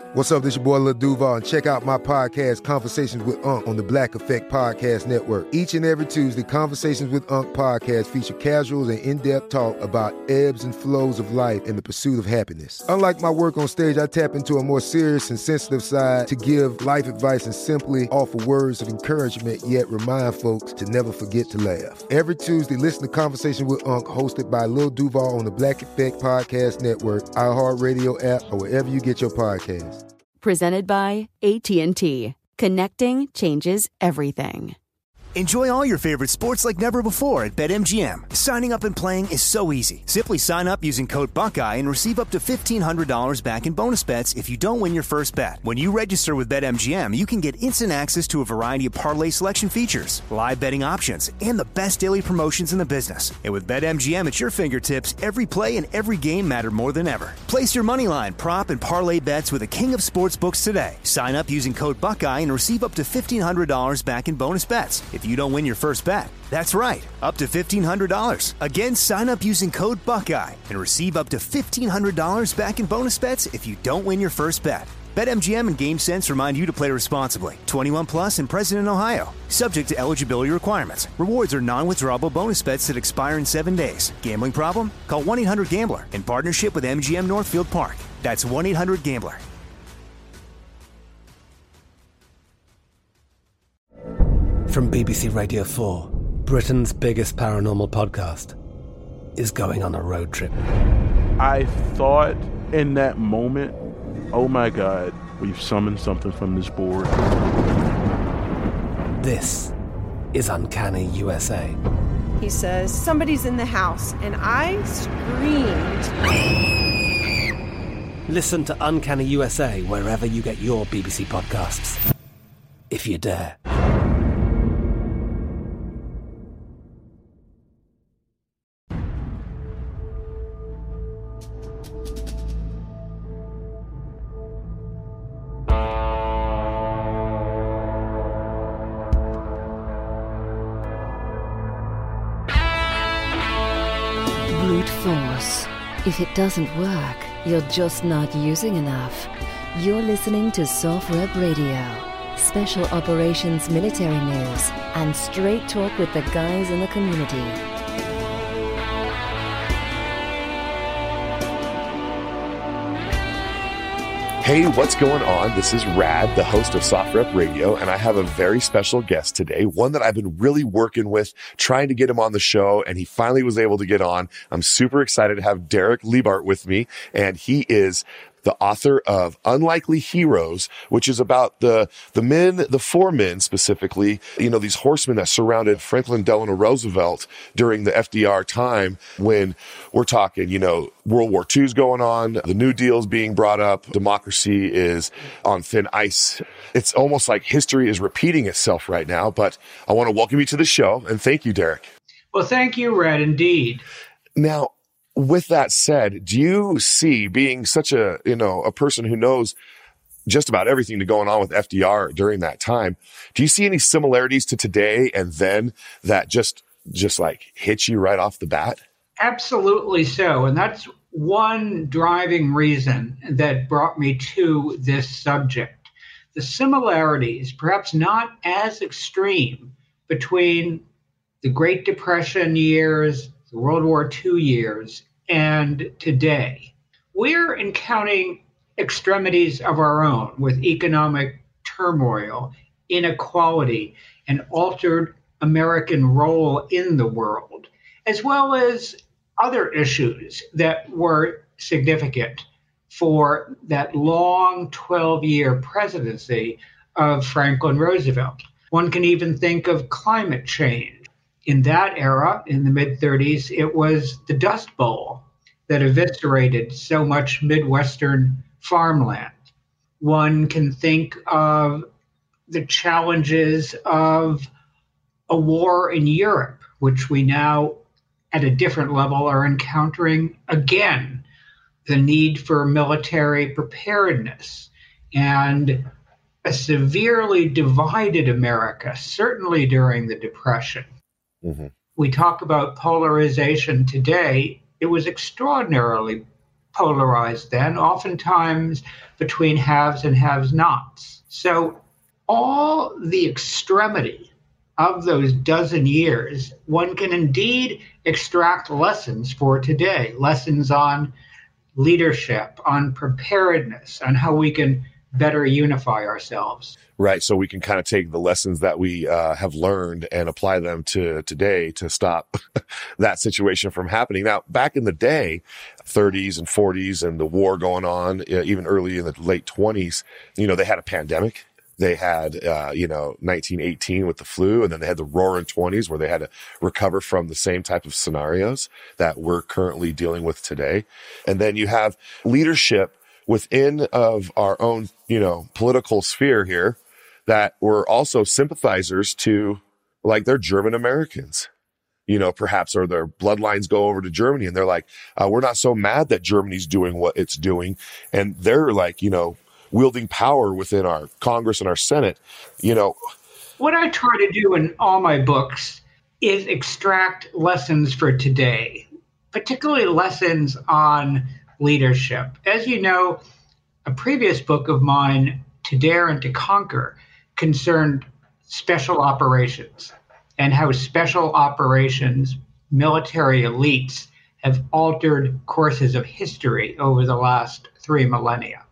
What's up, this your boy Lil Duval, and check out my podcast, Conversations with Unc, on the Black Effect Podcast Network. Each and every Tuesday, Conversations with Unc podcast feature casuals and in-depth talk about ebbs and flows of life and the pursuit of happiness. Unlike my work on stage, I tap into a more serious and sensitive side to give life advice and simply offer words of encouragement, yet remind folks to never forget to laugh. Every Tuesday, listen to Conversations with Unc, hosted by Lil Duval on the Black Effect Podcast Network, iHeartRadio app, or wherever you get your podcasts. Presented by AT&T. Connecting changes everything. Enjoy all your favorite sports like never before at BetMGM. Signing up and playing is so easy. Simply sign up using code Buckeye and receive up to $1,500 back in bonus bets if you don't win your first bet. When you register with BetMGM, you can get instant access to a variety of parlay selection features, live betting options, and the best daily promotions in the business. And with BetMGM at your fingertips, every play and every game matter more than ever. Place your moneyline, prop, and parlay bets with the king of sportsbooks today. Sign up using code Buckeye and receive up to $1,500 back in bonus bets if you don't win your first bet. That's right, up to $1,500. Again, sign up using code Buckeye and receive up to $1,500 back in bonus bets if you don't win your first bet. BetMGM and GameSense remind you to play responsibly. 21 plus and present in Ohio. Subject to eligibility requirements. Rewards are non-withdrawable bonus bets that expire in 7 days. Gambling problem? Call 1-800-GAMBLER in partnership with MGM Northfield Park. That's 1-800-GAMBLER. From BBC Radio 4, Britain's biggest paranormal podcast is going on a road trip. I thought in that moment, oh my God, we've summoned something from this board. This is Uncanny USA. He says, somebody's in the house, and I screamed. Listen to Uncanny USA wherever you get your BBC podcasts, if you dare. Force. If it doesn't work, you're just not using enough. You're listening to Soft Rep Radio. Special Operations Military News and straight talk with the guys in the community. Hey, what's going on? This is Rad, the host of Soft Rep Radio, and I have a very special guest today, one that I've been really working with, trying to get him on the show, and he finally was able to get on. I'm super excited to have Derek Liebart with me, and he is the author of Unlikely Heroes, which is about the four men specifically, these horsemen that surrounded Franklin Delano Roosevelt during the FDR time, when we're talking, World War II's going on, the New Deal's being brought up, democracy is on thin ice. It's almost like history is repeating itself right now, but I want to welcome you to the show, and thank you, Derek. Well, thank you, Red, indeed. Now, with that said, do you see, being such a person who knows just about everything going on with FDR during that time, do you see any similarities to today and then that just like hit you right off the bat? Absolutely so. And that's one driving reason that brought me to this subject. The similarities, perhaps not as extreme, between the Great Depression years, the World War II years, and today. We're encountering extremities of our own with economic turmoil, inequality, and altered American role in the world, as well as other issues that were significant for that long 12-year presidency of Franklin Roosevelt. One can even think of climate change. In that era, in the mid-30s, it was the Dust Bowl that eviscerated so much Midwestern farmland. One can think of the challenges of a war in Europe, which we now, at a different level, are encountering again. The need for military preparedness and a severely divided America, certainly during the Depression. Mm-hmm. We talk about polarization today. It was extraordinarily polarized then, oftentimes between haves and have-nots. So all the extremity of those dozen years, one can indeed extract lessons for today, lessons on leadership, on preparedness, on how we can better unify ourselves. Right. So we can kind of take the lessons that we have learned and apply them to today to stop that situation from happening. Now, back in the day, 30s and 40s and the war going on, even early in the late 20s, they had a pandemic. They had, 1918 with the flu, and then they had the roaring 20s where they had to recover from the same type of scenarios that we're currently dealing with today. And then you have leadership within of our own, political sphere here that were also sympathizers to, like, they're German Americans, perhaps, or their bloodlines go over to Germany and they're like, we're not so mad that Germany's doing what it's doing. And they're like, wielding power within our Congress and our Senate, What I try to do in all my books is extract lessons for today, particularly lessons on leadership. As you know, a previous book of mine, To Dare and to Conquer, concerned special operations and how special operations, military elites, have altered courses of history over the last 3 millennia.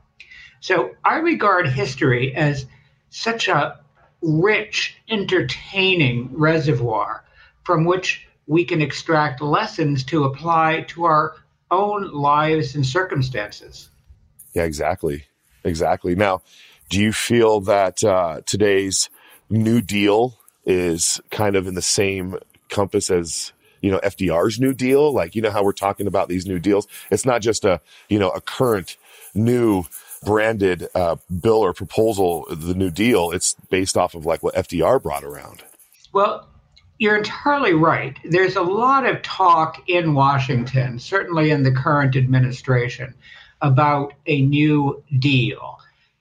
So I regard history as such a rich, entertaining reservoir from which we can extract lessons to apply to our own lives and circumstances. Yeah, exactly. Now, do you feel that today's New Deal is kind of in the same compass as, FDR's New Deal? Like, how we're talking about these new deals? It's not just a current new branded bill or proposal, the New Deal. It's based off of like what FDR brought around. Well, you're entirely right. There's a lot of talk in Washington, certainly in the current administration, about a New Deal.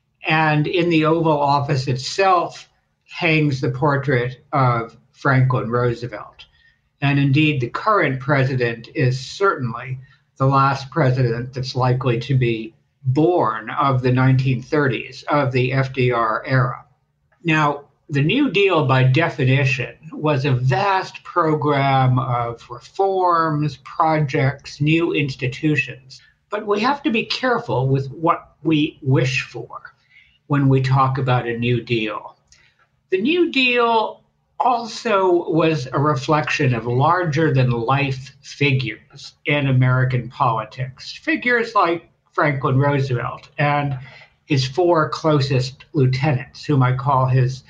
And in the Oval Office itself hangs the portrait of Franklin Roosevelt. And indeed, the current president is certainly the last president that's likely to be born of the 1930s, of the FDR era. Now, the New Deal, by definition, was a vast program of reforms, projects, new institutions. But we have to be careful with what we wish for when we talk about a New Deal. The New Deal also was a reflection of larger-than-life figures in American politics, figures like Franklin Roosevelt and his 4 closest lieutenants, whom I call his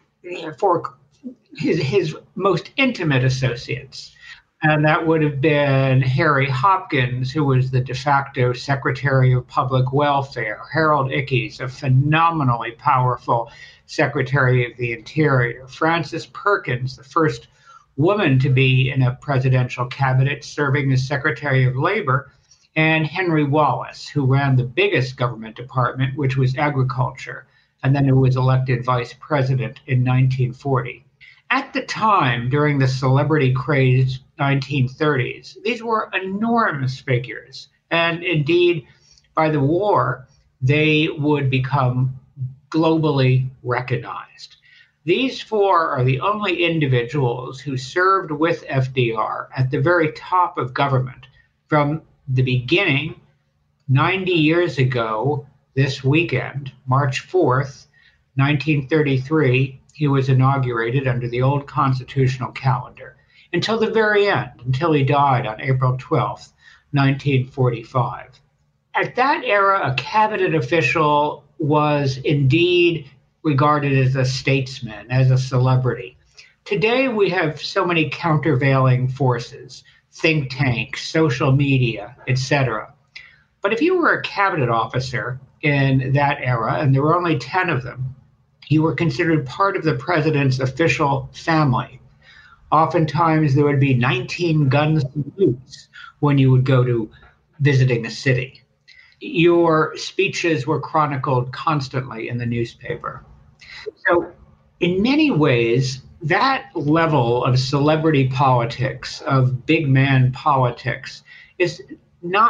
most intimate associates. And that would have been Harry Hopkins, who was the de facto Secretary of Public Welfare, Harold Ickes, a phenomenally powerful Secretary of the Interior, Frances Perkins, the first woman to be in a presidential cabinet serving as Secretary of Labor, and Henry Wallace, who ran the biggest government department, which was agriculture, and then who was elected vice president in 1940. At the time, during the celebrity-crazed 1930s, these were enormous figures. And indeed, by the war, they would become globally recognized. These 4 are the only individuals who served with FDR at the very top of government from the beginning. 90 years ago this weekend, March 4th, 1933, he was inaugurated under the old constitutional calendar until the very end, until he died on April 12th, 1945. At that era, a cabinet official was indeed regarded as a statesman, as a celebrity. Today, we have so many countervailing forces, think tanks, social media, etc. But if you were a cabinet officer in that era, and there were only 10 of them, you were considered part of the president's official family. Oftentimes, there would be 19 gun salutes when you would go to visiting a city. Your speeches were chronicled constantly in the newspaper. So, in many ways, that level of celebrity politics, of big man politics, is not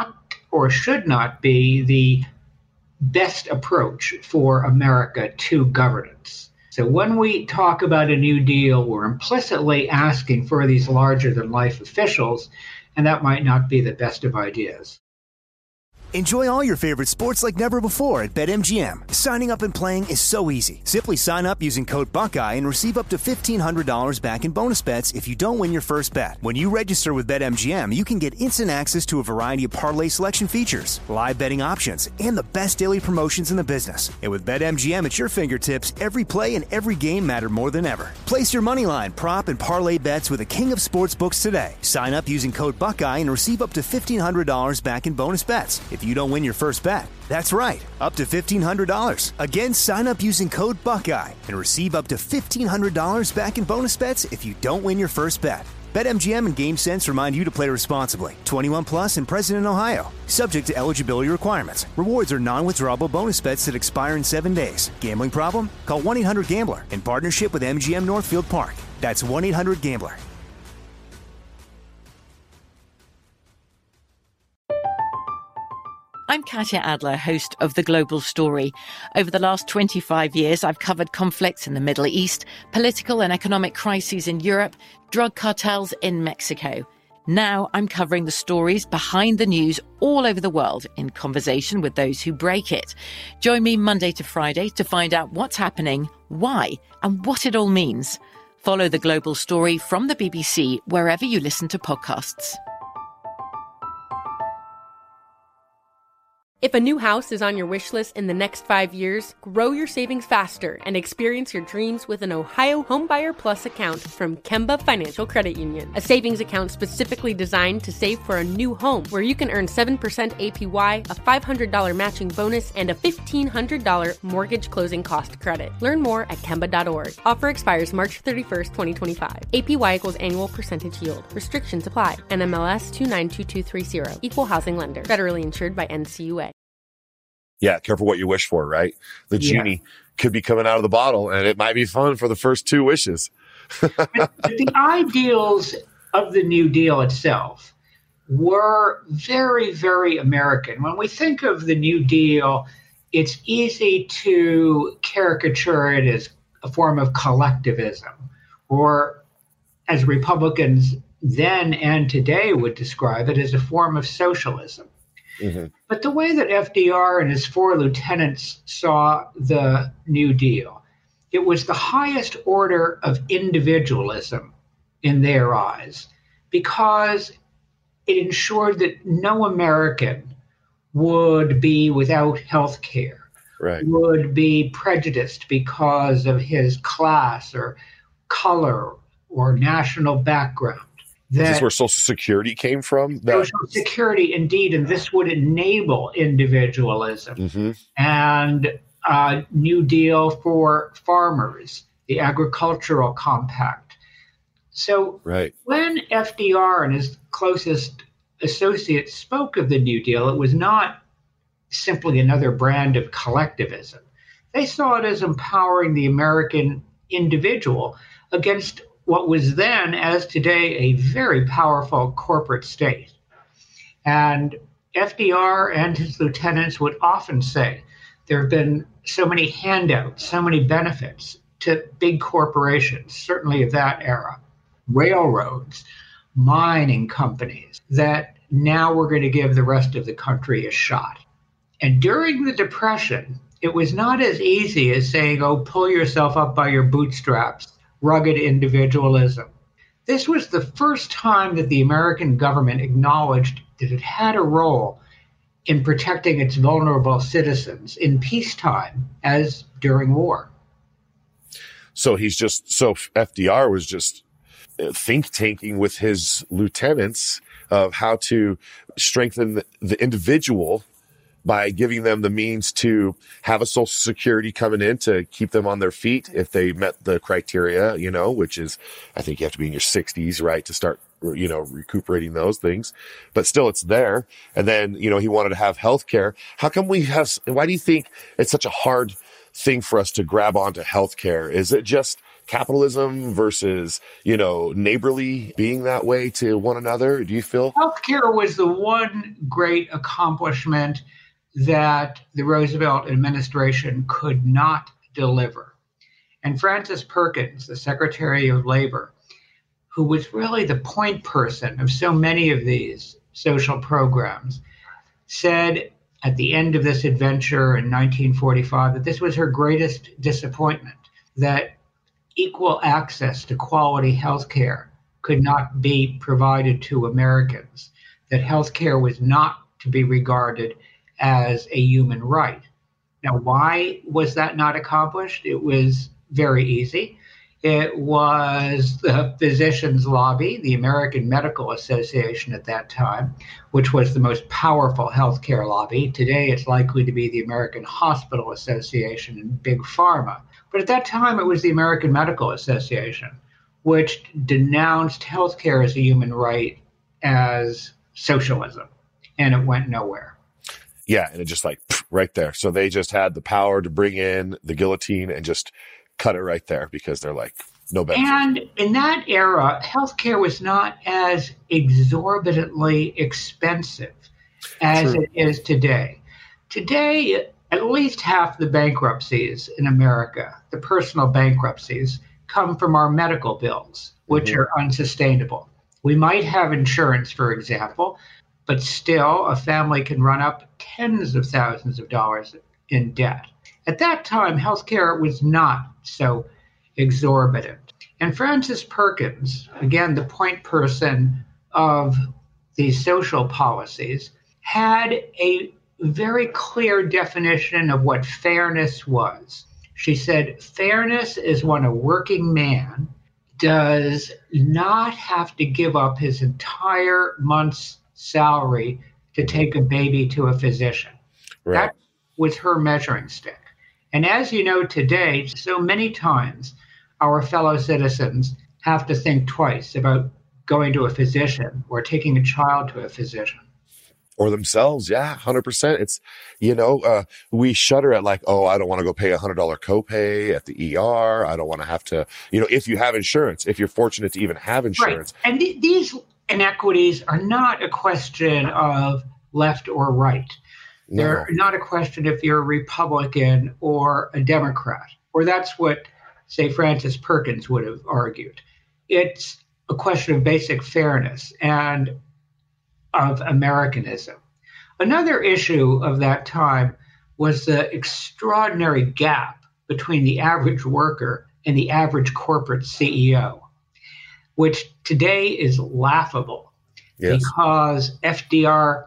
or should not be the best approach for America to governance. So when we talk about a New Deal, we're implicitly asking for these larger-than-life officials, and that might not be the best of ideas. Enjoy all your favorite sports like never before at BetMGM. Signing up and playing is so easy. Simply sign up using code Buckeye and receive up to $1,500 back in bonus bets if you don't win your first bet. When you register with BetMGM, you can get instant access to a variety of parlay selection features, live betting options, and the best daily promotions in the business. And with BetMGM at your fingertips, every play and every game matter more than ever. Place your moneyline, prop, and parlay bets with the king of sportsbooks today. Sign up using code Buckeye and receive up to $1,500 back in bonus bets if you don't win your first bet. That's right, up to $1,500. Again, sign up using code Buckeye and receive up to $1,500 back in bonus bets if you don't win your first bet. BetMGM and GameSense remind you to play responsibly. 21 plus and present in Ohio. Subject to eligibility requirements. Rewards are non-withdrawable bonus bets that expire in 7 days. Gambling problem? Call 1-800-GAMBLER in partnership with MGM Northfield Park. That's 1-800-GAMBLER. I'm Katya Adler, host of The Global Story. Over the last 25 years, I've covered conflicts in the Middle East, political and economic crises in Europe, drug cartels in Mexico. Now I'm covering the stories behind the news all over the world in conversation with those who break it. Join me Monday to Friday to find out what's happening, why, and what it all means. Follow The Global Story from the BBC wherever you listen to podcasts. If a new house is on your wish list in the next 5 years, grow your savings faster and experience your dreams with an Ohio Homebuyer Plus account from Kemba Financial Credit Union. A savings account specifically designed to save for a new home where you can earn 7% APY, a $500 matching bonus, and a $1,500 mortgage closing cost credit. Learn more at Kemba.org. Offer expires March 31st, 2025. APY equals annual percentage yield. Restrictions apply. NMLS 292230. Equal housing lender. Federally insured by NCUA. Yeah, careful what you wish for, right? The genie could be coming out of the bottle, and it might be fun for the first 2 wishes. But the ideals of the New Deal itself were very, very American. When we think of the New Deal, it's easy to caricature it as a form of collectivism, or as Republicans then and today would describe it, as a form of socialism. Mm-hmm. But the way that FDR and his 4 lieutenants saw the New Deal, it was the highest order of individualism in their eyes, because it ensured that no American would be without health care, would be prejudiced because of his class or color or national background. Is this where Social Security came from? Social Security, indeed, and this would enable individualism. And New Deal for farmers, the Agricultural Compact. So when FDR and his closest associates spoke of the New Deal, it was not simply another brand of collectivism. They saw it as empowering the American individual against what was then, as today, a very powerful corporate state. And FDR and his lieutenants would often say there have been so many handouts, so many benefits to big corporations, certainly of that era, railroads, mining companies, that now we're going to give the rest of the country a shot. And during the Depression, it was not as easy as saying, oh, pull yourself up by your bootstraps, rugged individualism. This was the first time that the American government acknowledged that it had a role in protecting its vulnerable citizens in peacetime as during war. So FDR was just think tanking with his lieutenants of how to strengthen the individual by giving them the means to have a Social Security coming in to keep them on their feet if they met the criteria, which is, I think you have to be in your 60s, right, to start, recuperating those things. But still, it's there. And then, he wanted to have health care. Why do you think it's such a hard thing for us to grab onto healthcare? Is it just capitalism versus, neighborly being that way to one another? Do you feel? Healthcare was the one great accomplishment that the Roosevelt administration could not deliver. And Frances Perkins, the Secretary of Labor, who was really the point person of so many of these social programs, said at the end of this adventure in 1945 that this was her greatest disappointment, that equal access to quality health care could not be provided to Americans, that health care was not to be regarded as a human right. Now, why was that not accomplished? It was very easy. It was the physicians' lobby, the American Medical Association at that time, which was the most powerful healthcare lobby. Today, it's likely to be the American Hospital Association and Big Pharma. But at that time, it was the American Medical Association, which denounced healthcare as a human right as socialism, and it went nowhere. Yeah, and it just right there. So they just had the power to bring in the guillotine and just cut it right there because they're like, no benefit. And in that era, healthcare was not as exorbitantly expensive as it is today. Today, at least half the bankruptcies in America, the personal bankruptcies, come from our medical bills, which are unsustainable. We might have insurance, for example, but still a family can run up tens of thousands of dollars in debt. At that time, healthcare was not so exorbitant. And Frances Perkins, again, the point person of these social policies, had a very clear definition of what fairness was. She said, fairness is when a working man does not have to give up his entire month's salary to take a baby to a physician. Right. That was her measuring stick. And as you know today, so many times our fellow citizens have to think twice about going to a physician or taking a child to a physician. Or themselves, yeah, 100%. It's, we shudder at I don't want to go pay $100 copay at the ER. I don't want to have to, if you have insurance, if you're fortunate to even have insurance. Right. And these inequities are not a question of left or right. No. They're not a question if you're a Republican or a Democrat, or that's what, say, Frances Perkins would have argued. It's a question of basic fairness and of Americanism. Another issue of that time was the extraordinary gap between the average worker and the average corporate CEO, which today is laughable. Yes. Because FDR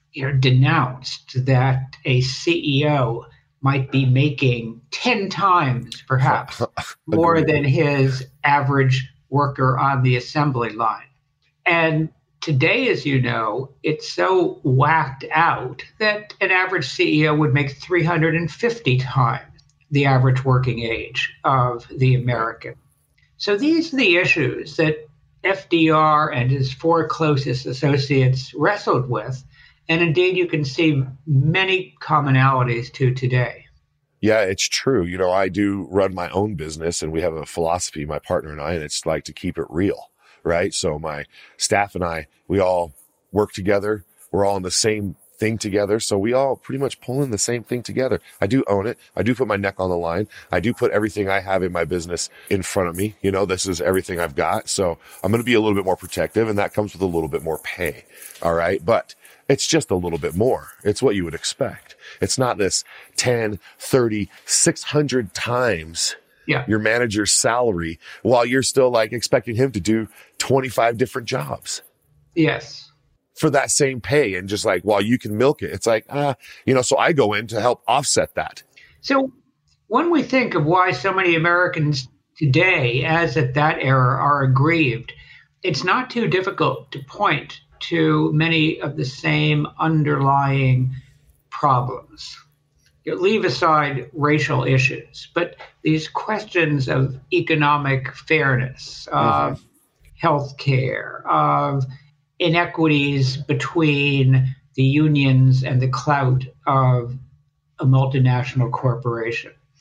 denounced that a CEO might be making 10 times, perhaps, more than his average worker on the assembly line. And today, as you know, it's so whacked out that an average CEO would make 350 times the average working age of the American. So these are the issues that FDR and his four closest associates wrestled with. And indeed, you can see many commonalities to today. Yeah, it's true. I do run my own business and we have a philosophy, my partner and I, and it's to keep it real, right? So my staff and I, we all work together. We're all in the same thing together. So we all pretty much pull in the same thing together. I do own it. I do put my neck on the line. I do put everything I have in my business in front of me. This is everything I've got. So I'm going to be a little bit more protective, and that comes with a little bit more pay. All right. But it's just a little bit more. It's what you would expect. It's not this 10, 30, 600 times your manager's salary while you're still expecting him to do 25 different jobs. Yes. For that same pay, and just while you can milk it, it's so I go in to help offset that. So when we think of why so many Americans today, as at that era, are aggrieved, it's not too difficult to point to many of the same underlying problems. Leave aside racial issues, but these questions of economic fairness, of healthcare, of inequities between the unions and the clout of a multinational corporation.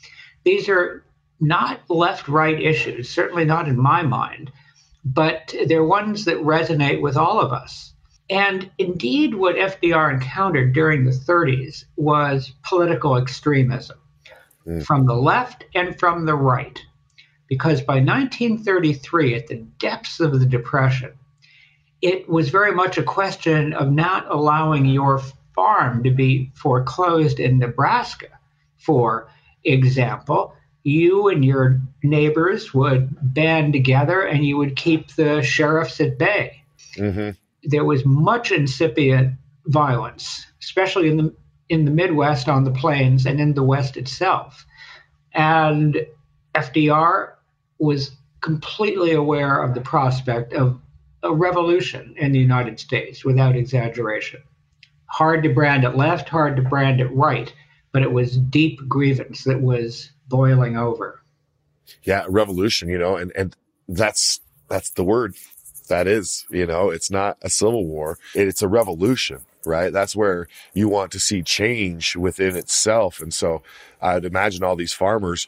These are not left-right issues, certainly not in my mind, but they're ones that resonate with all of us. And indeed, what FDR encountered during the 30s was political extremism from the left and from the right. Because by 1933, at the depths of the Depression, it was very much a question of not allowing your farm to be foreclosed in Nebraska. For example, you and your neighbors would band together and you would keep the sheriffs at bay. Mm-hmm. There was much incipient violence, especially in the Midwest, on the plains, and in the West itself. And FDR was completely aware of the prospect of a revolution in the United States, without exaggeration. Hard to brand it left, hard to brand it right, but it was deep grievance that was boiling over. Yeah, revolution, and that's the word. That is, it's not a civil war. It's a revolution, right? That's where you want to see change within itself. And so I'd imagine all these farmers,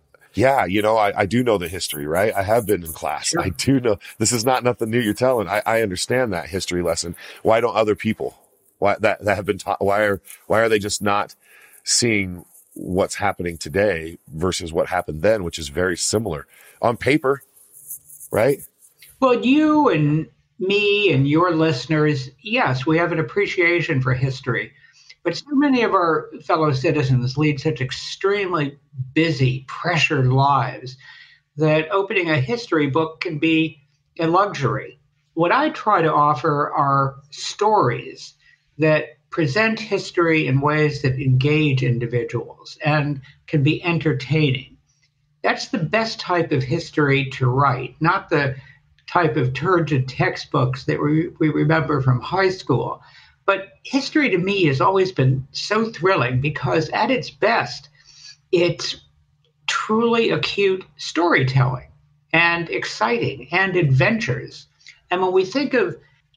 I do know the history, right? I have been in class. Sure. I do know this is not nothing new you're telling. I understand that history lesson. Why don't other people that have been taught, why are they just not seeing what's happening today versus what happened then, which is very similar on paper, right? Well, you and me and your listeners, yes, we have an appreciation for history, but so many of our fellow citizens lead such extremely busy, pressured lives that opening a history book can be a luxury. What I try to offer are stories that present history in ways that engage individuals and can be entertaining. That's the best type of history to write, not the type of turgid textbooks that we remember from high school. But history to me has always been so thrilling because at its best, it's truly acute storytelling and exciting and adventures. And when we think of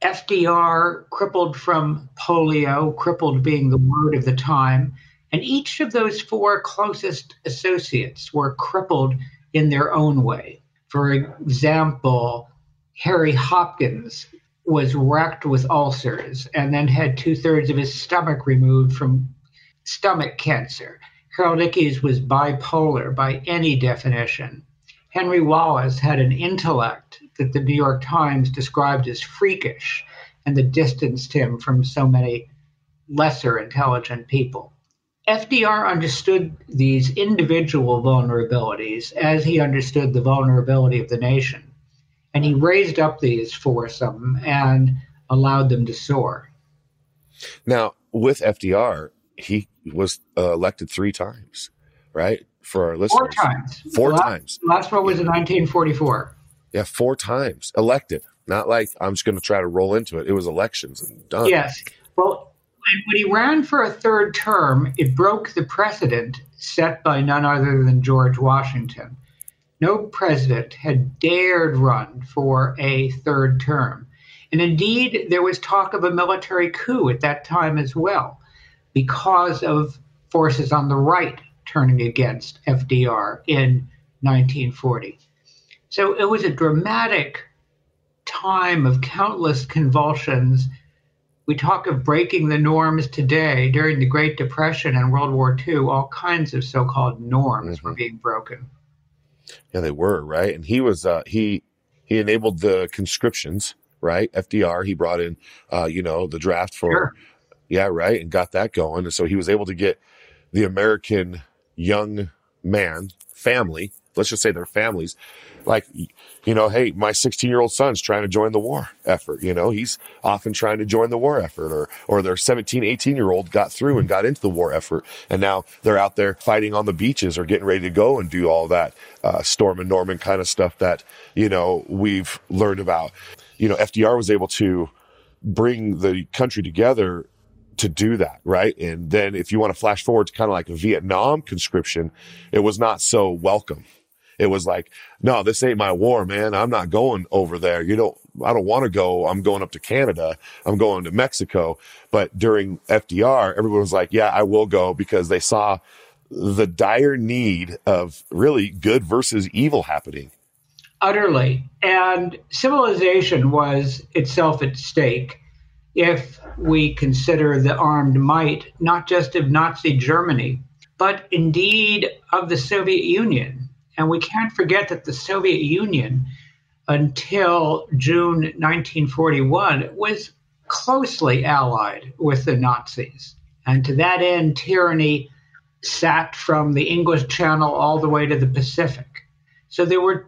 FDR crippled from polio, crippled being the word of the time, and each of those four closest associates were crippled in their own way. For example, Harry Hopkins was wrecked with ulcers and then had 2/3 of his stomach removed from stomach cancer. Harold Ickes was bipolar by any definition. Henry Wallace had an intellect that the New York Times described as freakish and that distanced him from so many lesser intelligent people. FDR understood these individual vulnerabilities as he understood the vulnerability of the nation. And he raised up these for some and allowed them to soar. Now, with FDR, he was elected 3 times, right? For our listeners. 4 times. 4 times. Last one was in 1944. Yeah, 4 times. Elected. Not like I'm just going to try to roll into it. It was elections and done. Yes. Well, when he ran for a 3rd term, it broke the precedent set by none other than George Washington. No president had dared run for a 3rd term. And indeed, there was talk of a military coup at that time as well, because of forces on the right turning against FDR in 1940. So it was a dramatic time of countless convulsions. We talk of breaking the norms today. During the Great Depression and World War II, all kinds of so-called norms were being broken. Yeah, they were, right? And he was he enabled the conscriptions, right? FDR, he brought in the draft for Sure. Yeah, right, and got that going. And so he was able to get the American young man family, let's just say their families, like, hey, my 16-year-old son's trying to join the war effort. He's often trying to join the war effort, or their 17, 18-year-old got through and got into the war effort. And now they're out there fighting on the beaches or getting ready to go and do all that Storm and Norman kind of stuff that, we've learned about. FDR was able to bring the country together to do that, right? And then if you want to flash forward to kind of like a Vietnam conscription, it was not so welcome. It was like, no, this ain't my war, man. I'm not going over there. I don't want to go. I'm going up to Canada. I'm going to Mexico. But during FDR, everyone was like, yeah, I will go, because they saw the dire need of really good versus evil happening. Utterly. And civilization was itself at stake if we consider the armed might, not just of Nazi Germany, but indeed of the Soviet Union. And we can't forget that the Soviet Union, until June 1941, was closely allied with the Nazis. And to that end, tyranny sat from the English Channel all the way to the Pacific. So there were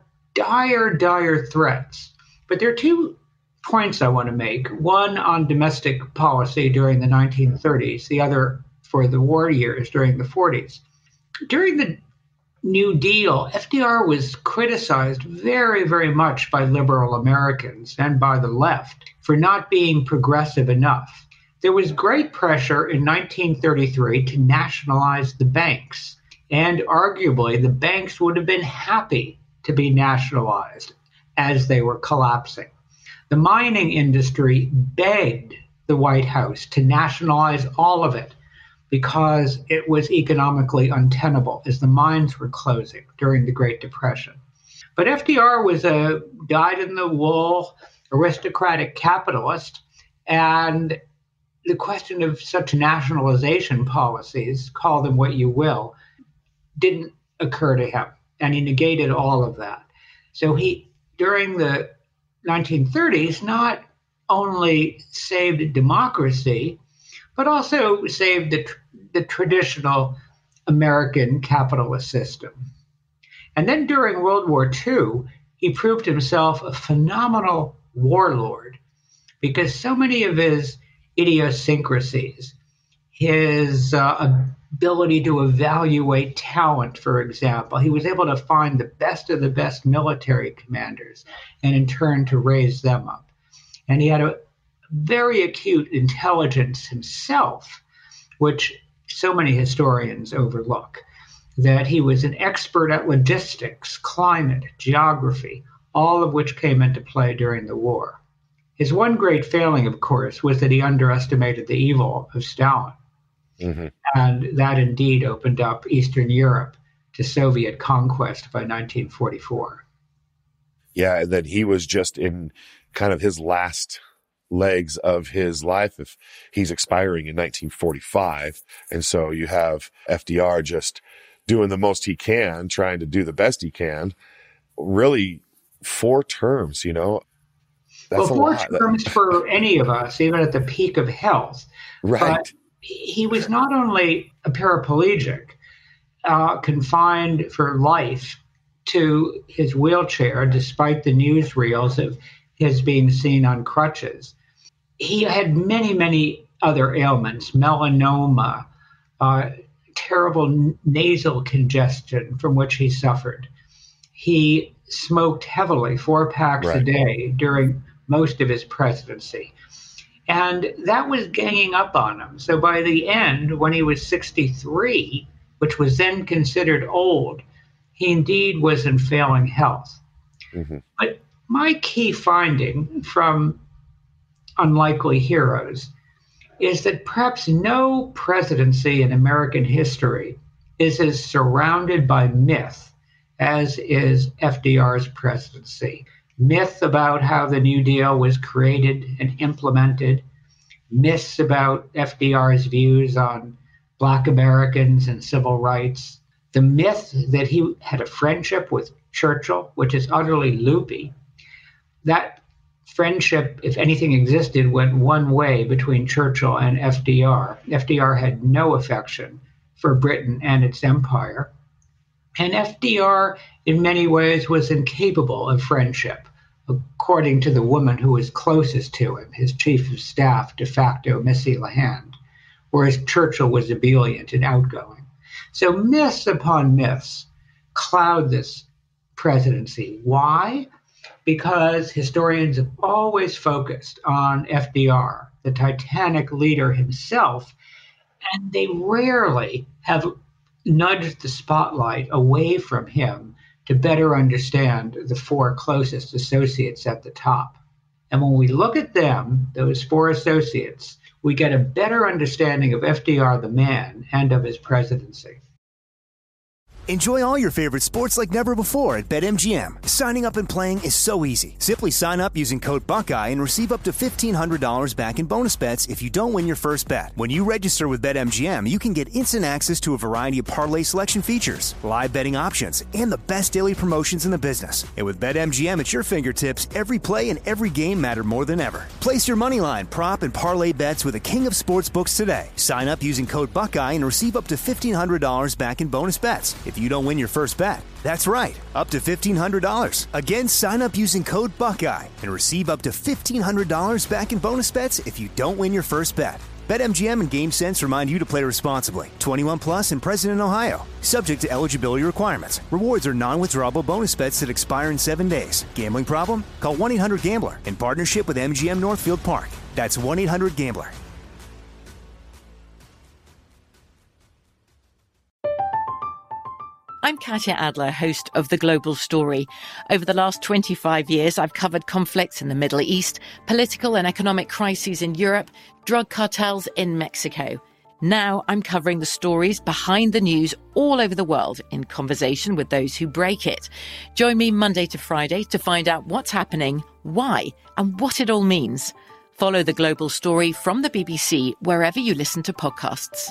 dire threats. But there are 2 points I want to make. One on domestic policy during the 1930s, the other for the war years during the 40s. During the New Deal, FDR was criticized very much by liberal Americans and by the left for not being progressive enough. There was great pressure in 1933 to nationalize the banks, and arguably the banks would have been happy to be nationalized as they were collapsing. The mining industry begged the White House to nationalize all of it because it was economically untenable as the mines were closing during the Great Depression. But FDR was a dyed-in-the-wool aristocratic capitalist, and the question of such nationalization policies, call them what you will, didn't occur to him, and he negated all of that. So he, during the 1930s, not only saved democracy, but also saved the traditional American capitalist system. And then during World War II, he proved himself a phenomenal warlord because so many of his idiosyncrasies, his ability to evaluate talent, for example, he was able to find the best of the best military commanders and in turn to raise them up. And he had a very acute intelligence himself, which so many historians overlook, that he was an expert at logistics, climate, geography, all of which came into play during the war. His one great failing, of course, was that he underestimated the evil of Stalin. Mm-hmm. And that indeed opened up Eastern Europe to Soviet conquest by 1944. Yeah, and then he was just in kind of his last legs of his life. If he's expiring in 1945. And so you have FDR just doing the most he can, trying to do the best he can. Really 4 terms, you know. That's well, 4 terms for any of us, even at the peak of health. Right. But he was not only a paraplegic, confined for life to his wheelchair, despite the newsreels of his being seen on crutches. He had many other ailments, melanoma, terrible nasal congestion from which he suffered. He smoked heavily, 4 packs a day during most of his presidency. And that was ganging up on him. So by the end, when he was 63, which was then considered old, he indeed was in failing health. Mm-hmm. But my key finding from Unlikely Heroes is that perhaps no presidency in American history is as surrounded by myth as is FDR's presidency. Myth about how the New Deal was created and implemented, myths about FDR's views on Black Americans and civil rights, the myth that he had a friendship with Churchill, which is utterly loopy. That friendship, if anything existed, went one way between Churchill and FDR. FDR had no affection for Britain and its empire. And FDR, in many ways, was incapable of friendship, according to the woman who was closest to him, his chief of staff, de facto, Missy Lehand, whereas Churchill was ebullient and outgoing. So myths upon myths cloud this presidency. Why? Because historians have always focused on FDR, the titanic leader himself, and they rarely have nudged the spotlight away from him to better understand the 4 closest associates at the top. And when we look at them, those 4 associates, we get a better understanding of FDR the man and of his presidency. Enjoy all your favorite sports like never before at BetMGM. Signing up and playing is so easy. Simply sign up using code Buckeye and receive up to $1,500 back in bonus bets if you don't win your first bet. When you register with BetMGM, you can get instant access to a variety of parlay selection features, live betting options, and the best daily promotions in the business. And with BetMGM at your fingertips, every play and every game matter more than ever. Place your moneyline, prop, and parlay bets with the king of sportsbooks today. Sign up using code Buckeye and receive up to $1,500 back in bonus bets if you don't win your first bet. That's right, up to $1,500. Again, sign up using code Buckeye and receive up to $1,500 back in bonus bets if you don't win your first bet. BetMGM and GameSense remind you to play responsibly. 21 plus and present in Ohio. Subject to eligibility requirements. Rewards are non-withdrawable bonus bets that expire in 7 days. Gambling problem? Call 1-800-GAMBLER in partnership with MGM Northfield Park. That's 1-800-GAMBLER. I'm Katya Adler, host of The Global Story. Over the last 25 years, I've covered conflicts in the Middle East, political and economic crises in Europe, drug cartels in Mexico. Now I'm covering the stories behind the news all over the world in conversation with those who break it. Join me Monday to Friday to find out what's happening, why, and what it all means. Follow The Global Story from the BBC wherever you listen to podcasts.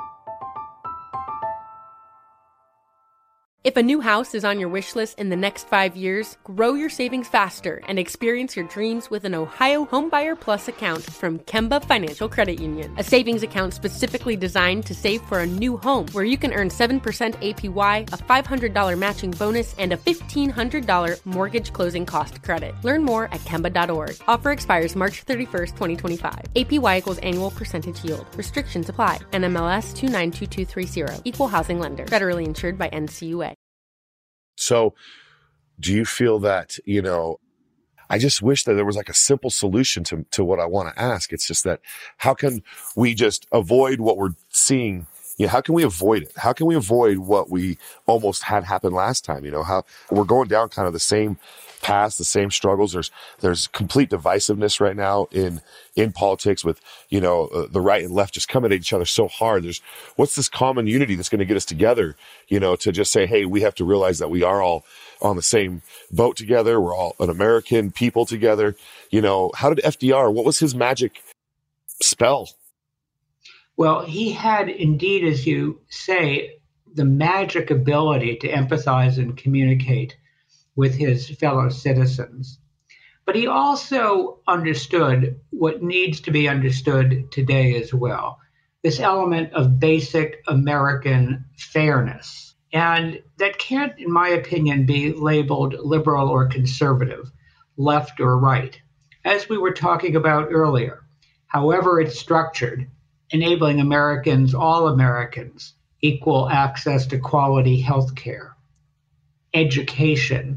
If a new house is on your wish list in the next 5 years, grow your savings faster and experience your dreams with an Ohio Homebuyer Plus account from Kemba Financial Credit Union. A savings account specifically designed to save for a new home where you can earn 7% APY, a $500 matching bonus, and a $1,500 mortgage closing cost credit. Learn more at Kemba.org. Offer expires March 31st, 2025. APY equals annual percentage yield. Restrictions apply. NMLS 292230. Equal housing lender. Federally insured by NCUA. So do you feel that, I just wish that there was like a simple solution to what I want to ask. It's just that how can we just avoid what we're seeing? How can we avoid it? How can we avoid what we almost had happen last time? How we're going down kind of the same path, the same struggles. There's complete divisiveness right now in politics with, the right and left just coming at each other so hard. What's this common unity that's going to get us together, to just say, hey, we have to realize that we are all on the same boat together. We're all an American people together. How did FDR, what was his magic spell? Well, he had indeed, as you say, the magic ability to empathize and communicate with his fellow citizens. But he also understood what needs to be understood today as well, this element of basic American fairness. And that can't, in my opinion, be labeled liberal or conservative, left or right. As we were talking about earlier, however it's structured, enabling Americans, all Americans, equal access to quality health care, education.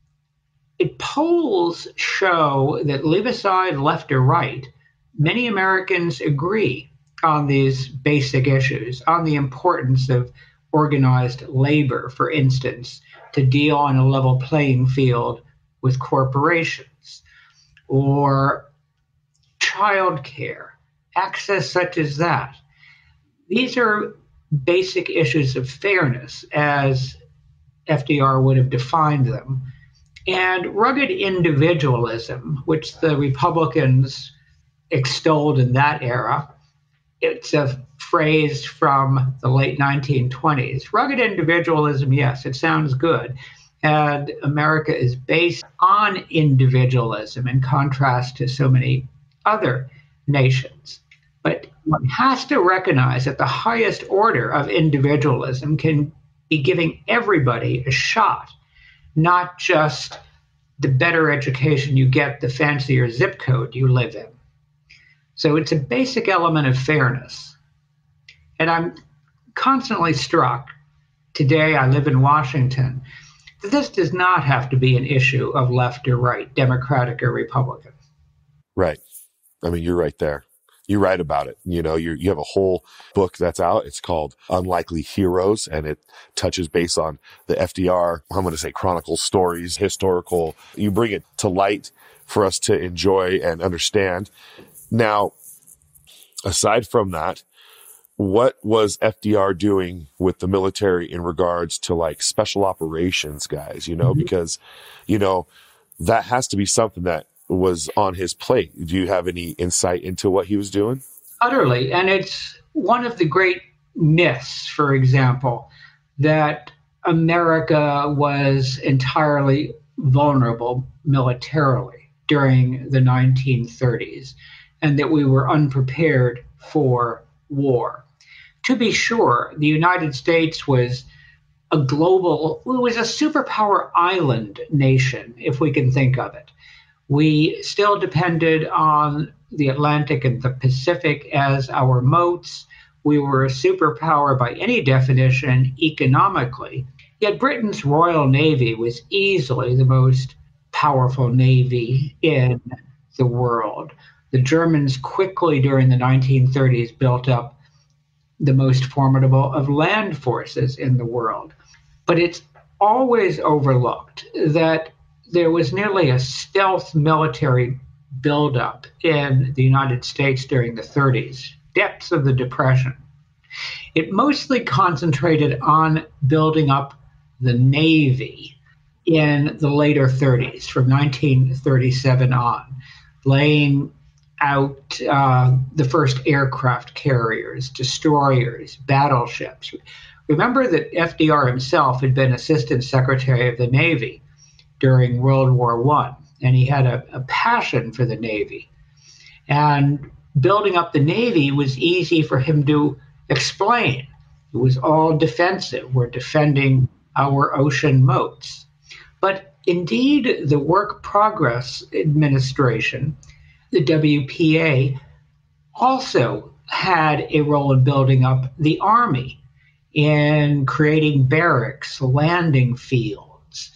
Polls show that, leave aside left or right, many Americans agree on these basic issues, on the importance of organized labor, for instance, to deal on a level playing field with corporations, or childcare, access such as that. These are basic issues of fairness, as FDR would have defined them. And rugged individualism, which the Republicans extolled in that era, it's a phrase from the late 1920s. Rugged individualism, yes, it sounds good. And America is based on individualism in contrast to so many other nations. But one has to recognize that the highest order of individualism can be giving everybody a shot, not just the better education you get, the fancier zip code you live in. So it's a basic element of fairness. And I'm constantly struck, today I live in Washington, that this does not have to be an issue of left or right, Democratic or Republican. Right. I mean, you're right there. You're right about it. You have a whole book that's out. It's called Unlikely Heroes, and it touches base on the FDR, I'm going to say chronicle stories, historical. You bring it to light for us to enjoy and understand. Now, aside from that, what was FDR doing with the military in regards to like special operations guys, because, that has to be something that was on his plate. Do you have any insight into what he was doing? Utterly. And it's one of the great myths, for example, that America was entirely vulnerable militarily during the 1930s and that we were unprepared for war. To be sure, the United States was a superpower island nation, if we can think of it. We still depended on the Atlantic and the Pacific as our moats. We were a superpower by any definition economically. Yet Britain's Royal Navy was easily the most powerful navy in the world. The Germans quickly during the 1930s built up the most formidable of land forces in the world. But it's always overlooked that there was nearly a stealth military buildup in the United States during the 30s, depths of the Depression. It mostly concentrated on building up the Navy in the later 30s, from 1937 on, laying out the first aircraft carriers, destroyers, battleships. Remember that FDR himself had been Assistant Secretary of the Navy during World War I, and he had a passion for the Navy. And building up the Navy was easy for him to explain. It was all defensive. We're defending our ocean moats. But indeed, the Work Progress Administration, the WPA, also had a role in building up the Army, in creating barracks, landing fields,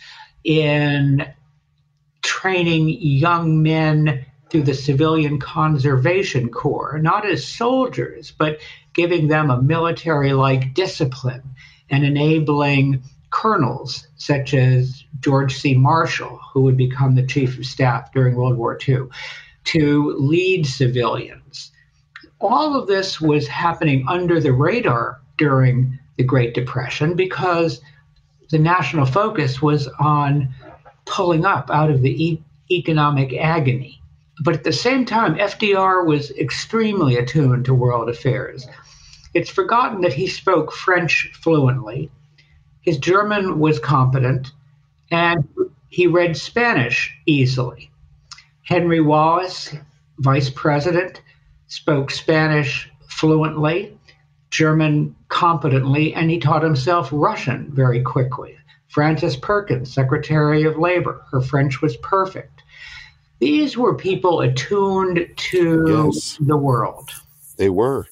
in training young men through the Civilian Conservation Corps, not as soldiers, but giving them a military-like discipline and enabling colonels such as George C. Marshall, who would become the chief of staff during World War II, to lead civilians. All of this was happening under the radar during the Great Depression because the national focus was on pulling up out of the economic agony. But at the same time, FDR was extremely attuned to world affairs. It's forgotten that he spoke French fluently, his German was competent, and he read Spanish easily. Henry Wallace, vice president, spoke Spanish fluently, German competently, and he taught himself Russian very quickly. Frances Perkins, Secretary of Labor, her French was perfect. These were people attuned to the world. They were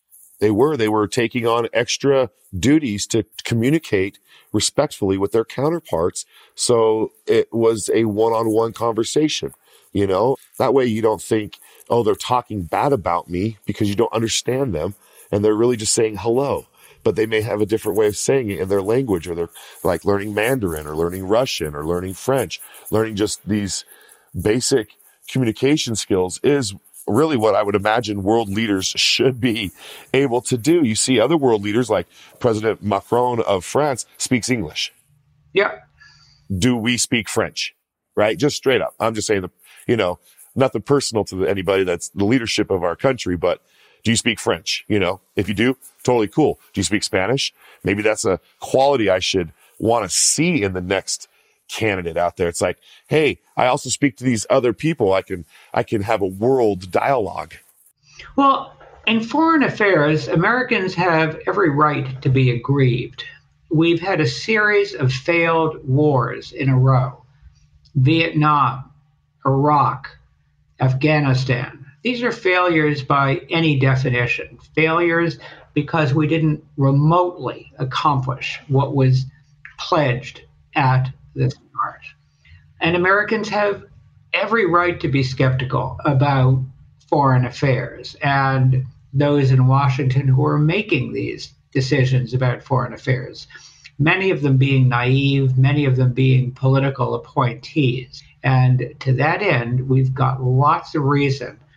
taking on extra duties to communicate respectfully with their counterparts. So it was a one-on-one conversation, That way you don't think, oh, they're talking bad about me because you don't understand them. And they're really just saying hello, but they may have a different way of saying it in their language, or they're like learning Mandarin or learning Russian or learning French. Learning just these basic communication skills is really what I would imagine world leaders should be able to do. You see other world leaders like President Macron of France speaks English. Yeah. Do we speak French? Right? Just straight up. I'm just saying, nothing personal to anybody that's the leadership of our country, but do you speak French? If you do, totally cool. Do you speak Spanish? Maybe that's a quality I should want to see in the next candidate out there. It's like, hey, I also speak to these other people. I can have a world dialogue. Well, in foreign affairs, Americans have every right to be aggrieved. We've had a series of failed wars in a row. Vietnam, Iraq, Afghanistan. These are failures by any definition. Failures because we didn't remotely accomplish what was pledged at the start. And Americans have every right to be skeptical about foreign affairs and those in Washington who are making these decisions about foreign affairs. Many of them being naive, many of them being political appointees. And to that end, we've got lots of reason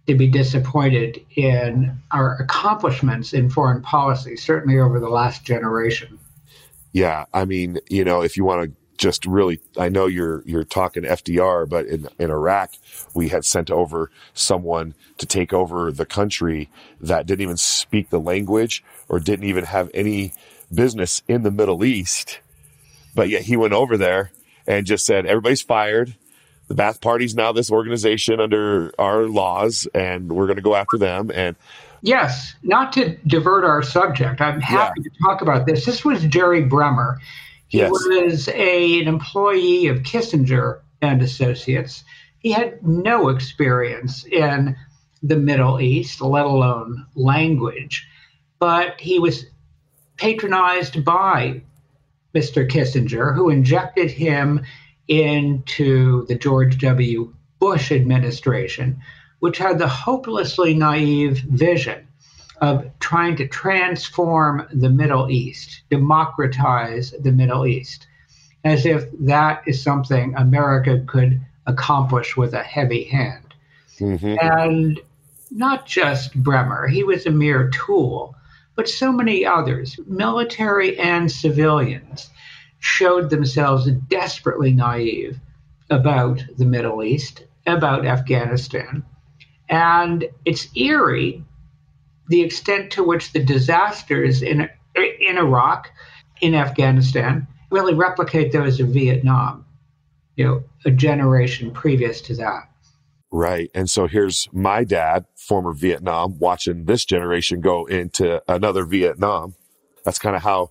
to be disappointed in our accomplishments in foreign policy, certainly over the last generation. Yeah, I mean, if you want to just really, I know you're talking FDR, but in Iraq, we had sent over someone to take over the country that didn't even speak the language or didn't even have any business in the Middle East. But yet he went over there and just said, everybody's fired. The Ba'ath Party's now this organization under our laws, and we're going to go after them. And yes, not to divert our subject, I'm happy to talk about this. This was Jerry Bremer. He was an employee of Kissinger and Associates. He had no experience in the Middle East, let alone language, but he was patronized by Mr. Kissinger, who injected him into the George W. Bush administration, which had the hopelessly naive vision of trying to transform the Middle East, democratize the Middle East, as if that is something America could accomplish with a heavy hand. Mm-hmm. And not just Bremer, he was a mere tool, but so many others, military and civilians, showed themselves desperately naive about the Middle East, about Afghanistan. And it's eerie the extent to which the disasters in Iraq, in Afghanistan, really replicate those of Vietnam, a generation previous to that. Right. And so here's my dad, former Vietnam, watching this generation go into another Vietnam. That's kind of how,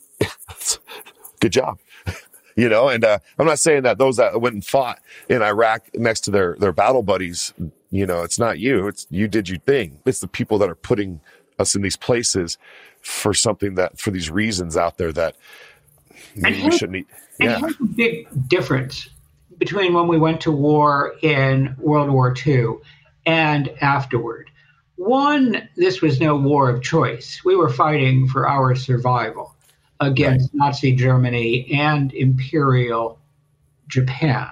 good job. And I'm not saying that those that went and fought in Iraq next to their battle buddies, it's not you. It's you did your thing. It's the people that are putting us in these places for something that, for these reasons out there that maybe we shouldn't eat. Yeah. And here's a big difference between when we went to war in World War II and afterward. One, this was no war of choice. We were fighting for our survival against Nazi Germany and Imperial Japan.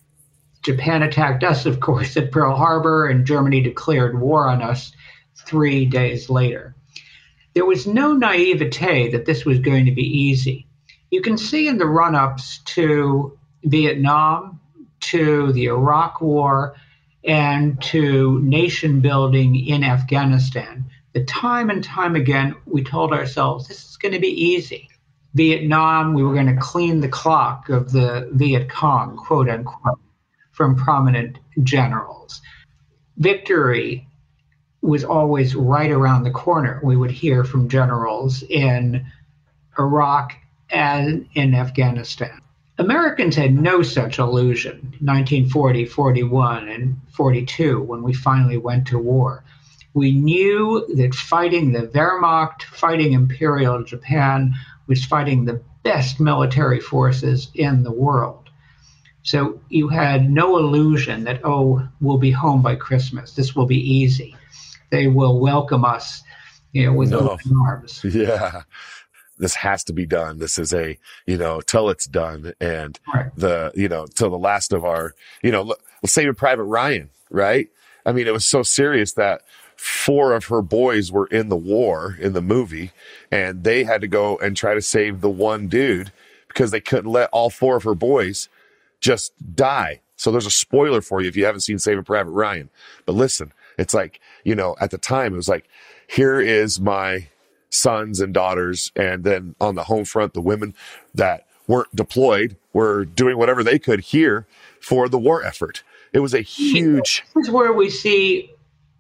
Japan attacked us, of course, at Pearl Harbor, and Germany declared war on us 3 days later. There was no naivete that this was going to be easy. You can see in the run-ups to Vietnam, to the Iraq War, and to nation building in Afghanistan, that time and time again, we told ourselves, this is going to be easy. Vietnam, we were going to clean the clock of the Viet Cong, quote unquote, from prominent generals. Victory was always right around the corner. We would hear from generals in Iraq and in Afghanistan. Americans had no such illusion, 1940, 41, and 42, when we finally went to war. We knew that fighting the Wehrmacht, fighting Imperial Japan, was fighting the best military forces in the world. So you had no illusion that, we'll be home by Christmas. This will be easy. They will welcome us, with open arms. Yeah. This has to be done. This is till it's done. And till the last of our, let's say Private Ryan, right? I mean, it was so serious that 4 of her boys were in the war in the movie, and they had to go and try to save the one dude because they couldn't let all 4 of her boys just die. So there's a spoiler for you if you haven't seen Saving Private Ryan. But listen, it's like, at the time it was like, here is my sons and daughters. And then on the home front, the women that weren't deployed were doing whatever they could here for the war effort. It was a huge. This is where we see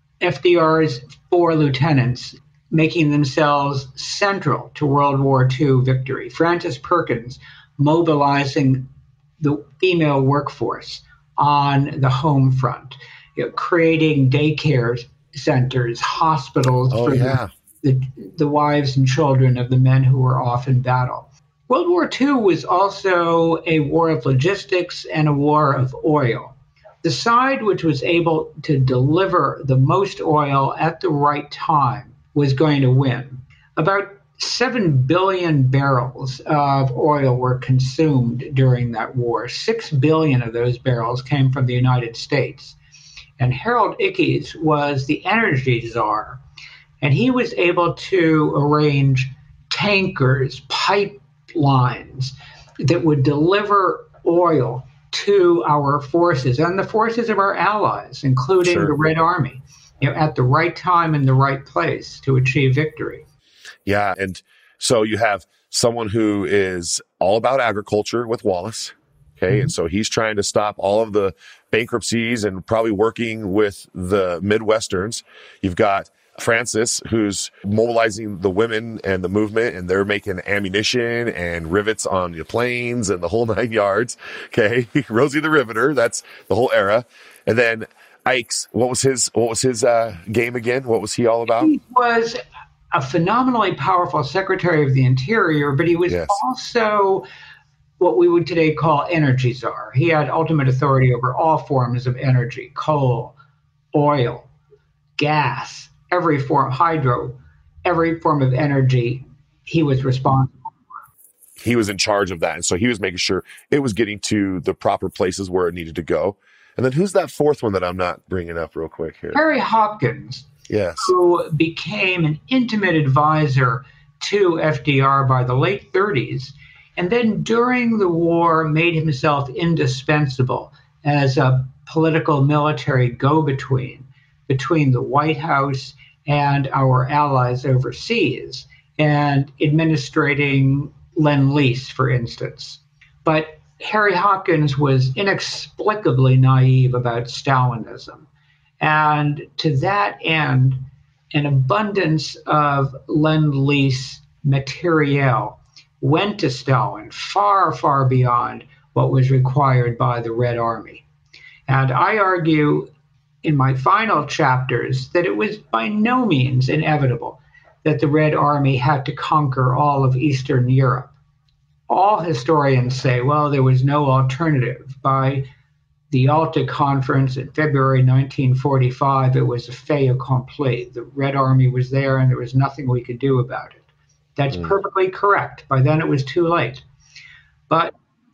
FDR's 4 lieutenants making themselves central to World War II victory. Frances Perkins mobilizing the female workforce on the home front, creating daycare centers, hospitals for the wives and children of the men who were off in battle. World War II was also a war of logistics and a war of oil. The side which was able to deliver the most oil at the right time was going to win. About 7 billion barrels of oil were consumed during that war. 6 billion of those barrels came from the United States. And Harold Ickes was the energy czar. And he was able to arrange tankers, pipelines that would deliver oil to our forces and the forces of our allies, including the Red Army, at the right time in the right place to achieve victory. Yeah. And so you have someone who is all about agriculture with Wallace. Okay. Mm-hmm. And so he's trying to stop all of the bankruptcies and probably working with the Midwesterns. You've got Francis, who's mobilizing the women and the movement, and they're making ammunition and rivets on the planes and the whole 9 yards. Okay. Rosie the Riveter. That's the whole era. And then Ikes, what was his game again? What was he all about? He was a phenomenally powerful Secretary of the Interior, but he was also what we would today call energy czar. He had ultimate authority over all forms of energy: coal, oil, gas, every form, hydro, every form of energy. He was responsible. He was in charge of that. And so he was making sure it was getting to the proper places where it needed to go. And then who's that fourth one that I'm not bringing up real quick here? Harry Hopkins, who became an intimate advisor to FDR by the late 30s, and then during the war made himself indispensable as a political military go-between between the White House and our allies overseas, and administrating Lend-Lease, for instance. But Harry Hopkins was inexplicably naive about Stalinism. And to that end, an abundance of Lend-Lease materiel went to Stalin far, far beyond what was required by the Red Army. And I argue in my final chapters that it was by no means inevitable that the Red Army had to conquer all of Eastern Europe. All historians say, well, there was no alternative. By the Yalta Conference in February 1945, it was a fait accompli. The Red Army was there and there was nothing we could do about it. That's perfectly correct. By then it was too late. But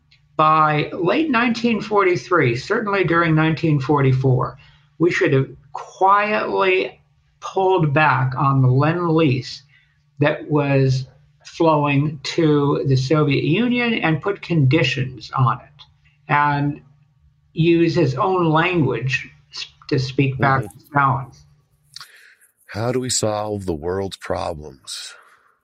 by late 1943, certainly during 1944, we should have quietly pulled back on the Lend-Lease that was flowing to the Soviet Union and put conditions on it, and use his own language to speak back to Stalin. How do we solve the world's problems?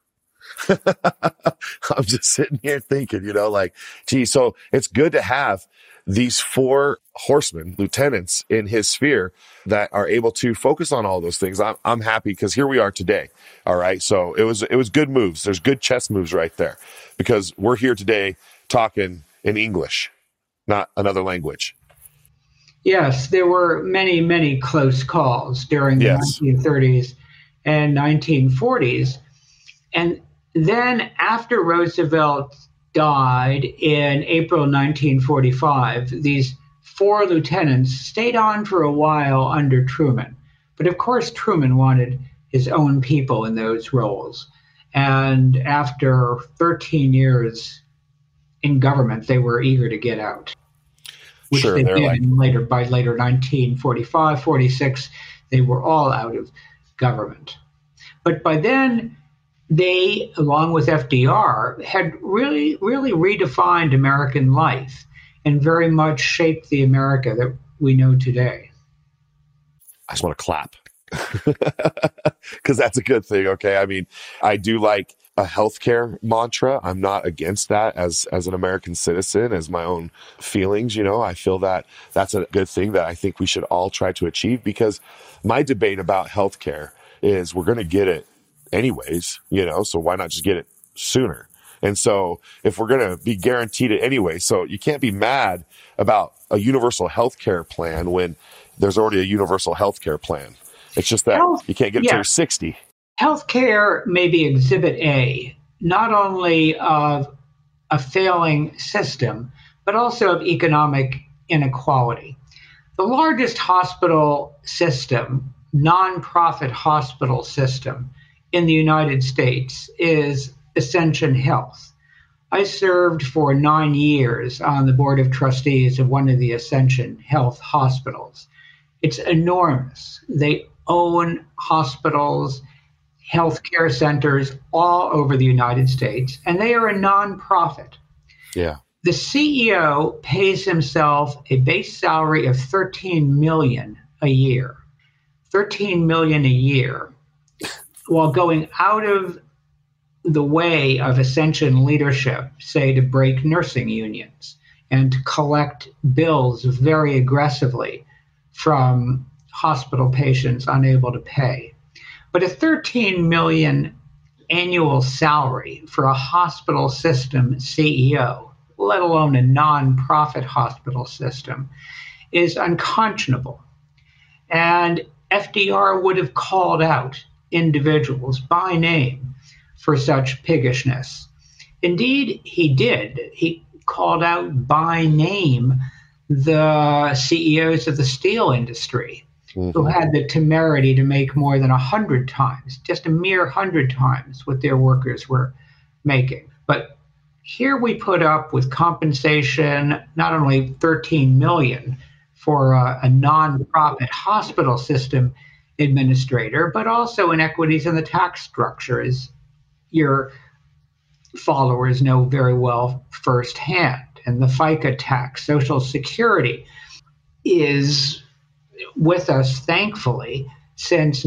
I'm just sitting here thinking, gee, so it's good to have these four horsemen, lieutenants in his sphere that are able to focus on all those things. I'm happy because here we are today. All right. So it was good moves. There's good chess moves right there, because we're here today talking in English, not another language. Yes, there were many, many close calls during the 1930s and 1940s. And then after Roosevelt died in April 1945, these four lieutenants stayed on for a while under Truman. But of course, Truman wanted his own people in those roles. And after 13 years in government, they were eager to get out. Which they did by later 1945, 46, they were all out of government. But by then, they, along with FDR, had really, really redefined American life and very much shaped the America that we know today. I just want to clap because that's a good thing. Okay. I mean, I do like a healthcare mantra. I'm not against that as an American citizen, as my own feelings. I feel that that's a good thing that I think we should all try to achieve, because my debate about healthcare is we're going to get it anyways, so why not just get it sooner? And so if we're going to be guaranteed it anyway, so you can't be mad about a universal healthcare plan when there's already a universal healthcare plan. It's just that you can't get it till you're 60. Healthcare may be exhibit A, not only of a failing system, but also of economic inequality. The largest hospital system, nonprofit hospital system in the United States is Ascension Health. I served for 9 years on the board of trustees of one of the Ascension Health hospitals. It's enormous. They own hospitals, healthcare centers all over the United States, and they are a nonprofit. Yeah. The CEO pays himself a base salary of $13 million a year. $13 million a year, while going out of the way of Ascension leadership, say, to break nursing unions and to collect bills very aggressively from hospital patients unable to pay. But a $13 million annual salary for a hospital system CEO, let alone a nonprofit hospital system, is unconscionable. And FDR would have called out individuals by name for such piggishness. Indeed, he did. He called out by name the CEOs of the steel industry, who had the temerity to make more than 100 times, just a mere 100 times what their workers were making. But here we put up with compensation, not only $13 million for a nonprofit hospital system administrator, but also inequities in the tax structure, as your followers know very well firsthand. And the FICA tax, Social Security, is with us, thankfully, since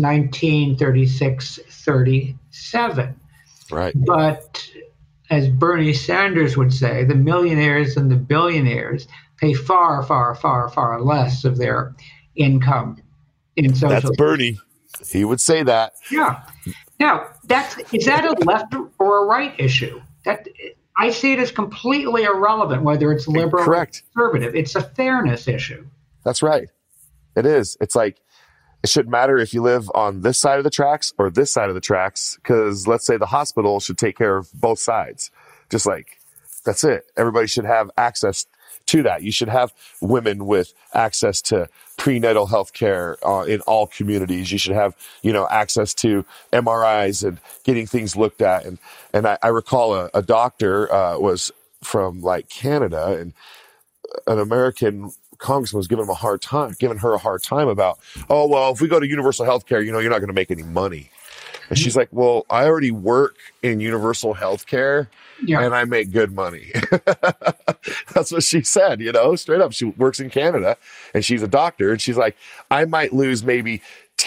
1936-37. Right. But as Bernie Sanders would say, the millionaires and the billionaires pay far, far, far, far less of their income in social. That's Bernie. He would say that. Yeah. Now, is that a left or a right issue? That I see it as completely irrelevant whether it's liberal or conservative. It's a fairness issue. That's right. It is. It's like, it shouldn't matter if you live on this side of the tracks or this side of the tracks, because let's say the hospital should take care of both sides. Just like, that's it. Everybody should have access to that. You should have women with access to prenatal health care in all communities. You should have, access to MRIs and getting things looked at. And I recall a doctor was from like Canada, and an American congressman was giving her a hard time about, oh, well, if we go to universal health care, you're not going to make any money. And she's like, well, I already work in universal health care and I make good money. That's what she said, straight up. She works in Canada and she's a doctor. And she's like, I might lose maybe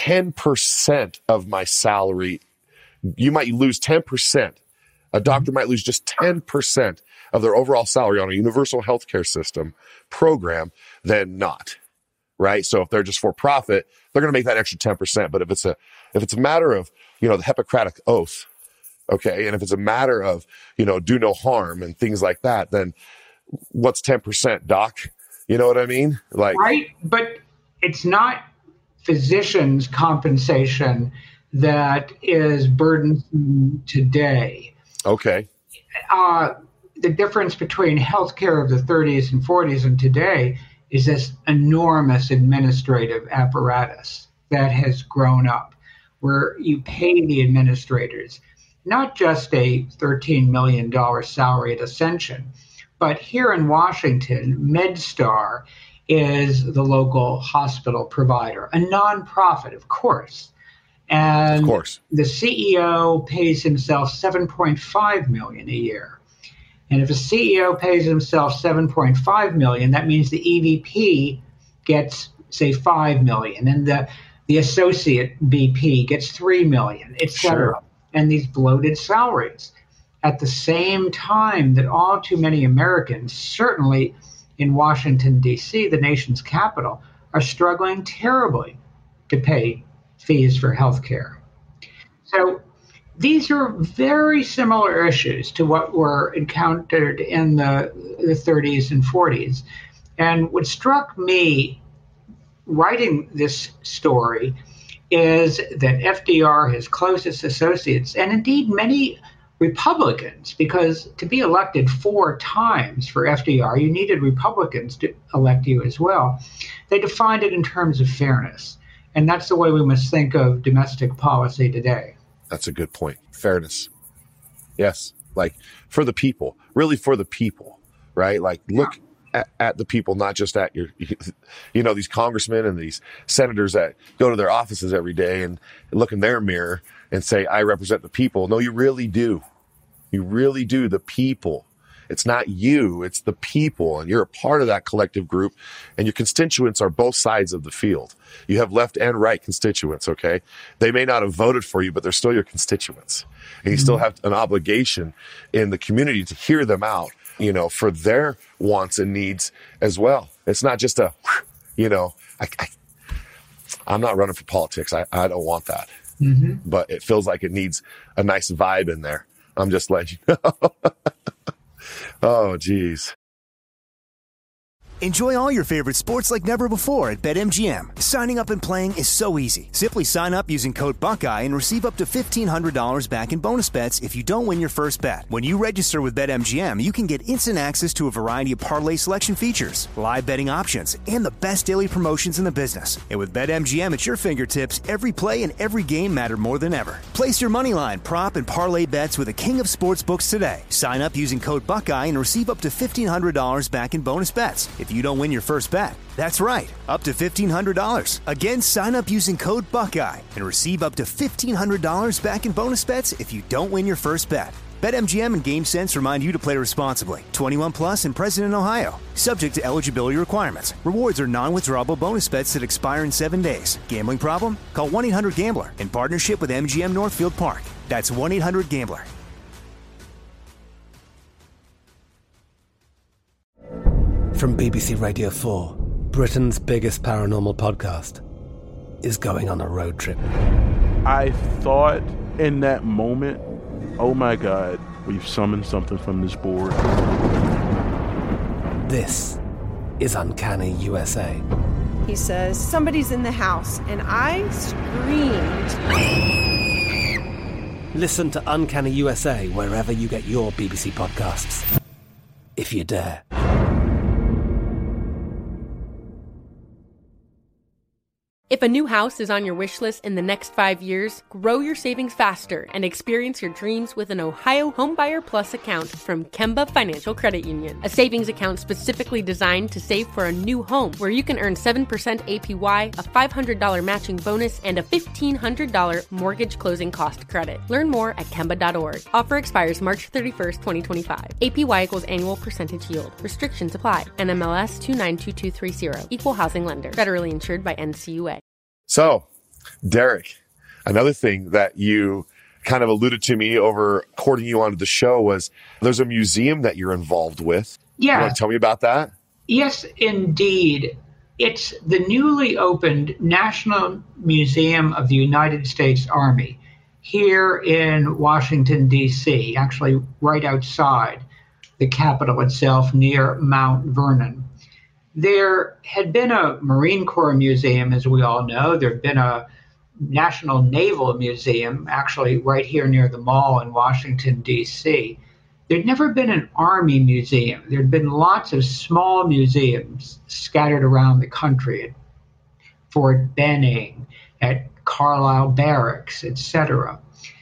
10% of my salary. You might lose 10%. A doctor might lose just 10% of their overall salary on a universal healthcare system program than not, right? So if they're just for profit, they're going to make that extra 10%. But if it's a matter of, the Hippocratic Oath, okay, and if it's a matter of, do no harm and things like that, then what's 10%, doc? You know what I mean? Right, but it's not physicians' compensation that is burdensome today. Okay. The difference between healthcare of the 30s and 40s and today is this enormous administrative apparatus that has grown up, where you pay the administrators not just a $13 million salary at Ascension, but here in Washington, MedStar is the local hospital provider, a nonprofit, of course. And of course, the CEO pays himself $7.5 million a year. And if a CEO pays himself $7.5 million, that means the EVP gets, say, $5 million, and the associate VP gets $3 million, et cetera. Sure. And these bloated salaries at the same time that all too many Americans, certainly in Washington, D.C., the nation's capital, are struggling terribly to pay fees for health care. So these are very similar issues to what were encountered in the 30s and 40s. And what struck me writing this story is that FDR, his closest associates, and indeed many Republicans, because to be elected 4 times for FDR, you needed Republicans to elect you as well. They defined it in terms of fairness. And that's the way we must think of domestic policy today. That's a good point. Fairness. Yes. Like for the people, really for the people, right? Like look at the people, not just at these congressmen and these senators that go to their offices every day and look in their mirror and say, I represent the people. No, you really do. You really do. The people. It's not you, it's the people, and you're a part of that collective group, and your constituents are both sides of the field. You have left and right constituents, okay? They may not have voted for you, but they're still your constituents. And you still have an obligation in the community to hear them out, for their wants and needs as well. It's not just I'm not running for politics. I don't want that. Mm-hmm. But it feels like it needs a nice vibe in there. I'm just letting you know. Oh, geez. Enjoy all your favorite sports like never before at BetMGM. Signing up and playing is so easy. Simply sign up using code Buckeye and receive up to $1,500 back in bonus bets if you don't win your first bet. When you register with BetMGM, you can get instant access to a variety of parlay selection features, live betting options, and the best daily promotions in the business. And with BetMGM at your fingertips, every play and every game matter more than ever. Place your moneyline, prop, and parlay bets with the king of sportsbooks today. Sign up using code Buckeye and receive up to $1,500 back in bonus bets if you don't win your first bet. That's right, up to $1,500. Again, sign up using code Buckeye and receive up to $1,500 back in bonus bets if you don't win your first bet. BetMGM and GameSense remind you to play responsibly. 21 plus and present in Ohio. Subject to eligibility requirements. Rewards are non-withdrawable bonus bets that expire in 7 days. Gambling problem? Call 1-800-GAMBLER in partnership with MGM Northfield Park. That's 1-800-GAMBLER. From BBC Radio 4, Britain's biggest paranormal podcast is going on a road trip. I thought in that moment, oh my God, we've summoned something from this board. This is Uncanny USA. He says, somebody's in the house, and I screamed. Listen to Uncanny USA wherever you get your BBC podcasts, if you dare. If a new house is on your wish list in the next 5 years, grow your savings faster and experience your dreams with an Ohio Homebuyer Plus account from Kemba Financial Credit Union. A savings account specifically designed to save for a new home, where you can earn 7% APY, a $500 matching bonus, and a $1,500 mortgage closing cost credit. Learn more at Kemba.org. Offer expires March 31st, 2025. APY equals annual percentage yield. Restrictions apply. NMLS 292230. Equal housing lender. Federally insured by NCUA. So, Derek, another thing that you kind of alluded to me over courting you onto the show was there's a museum that you're involved with. Yeah. You want to tell me about that? Yes, indeed. It's the newly opened National Museum of the United States Army here in Washington, D.C., actually right outside the Capitol itself near Mount Vernon. There had been a Marine Corps museum, as we all know. There had been a National Naval Museum, actually right here near the mall in Washington, D.C. There'd never been an Army museum. There'd been lots of small museums scattered around the country at Fort Benning, at Carlisle Barracks, etc.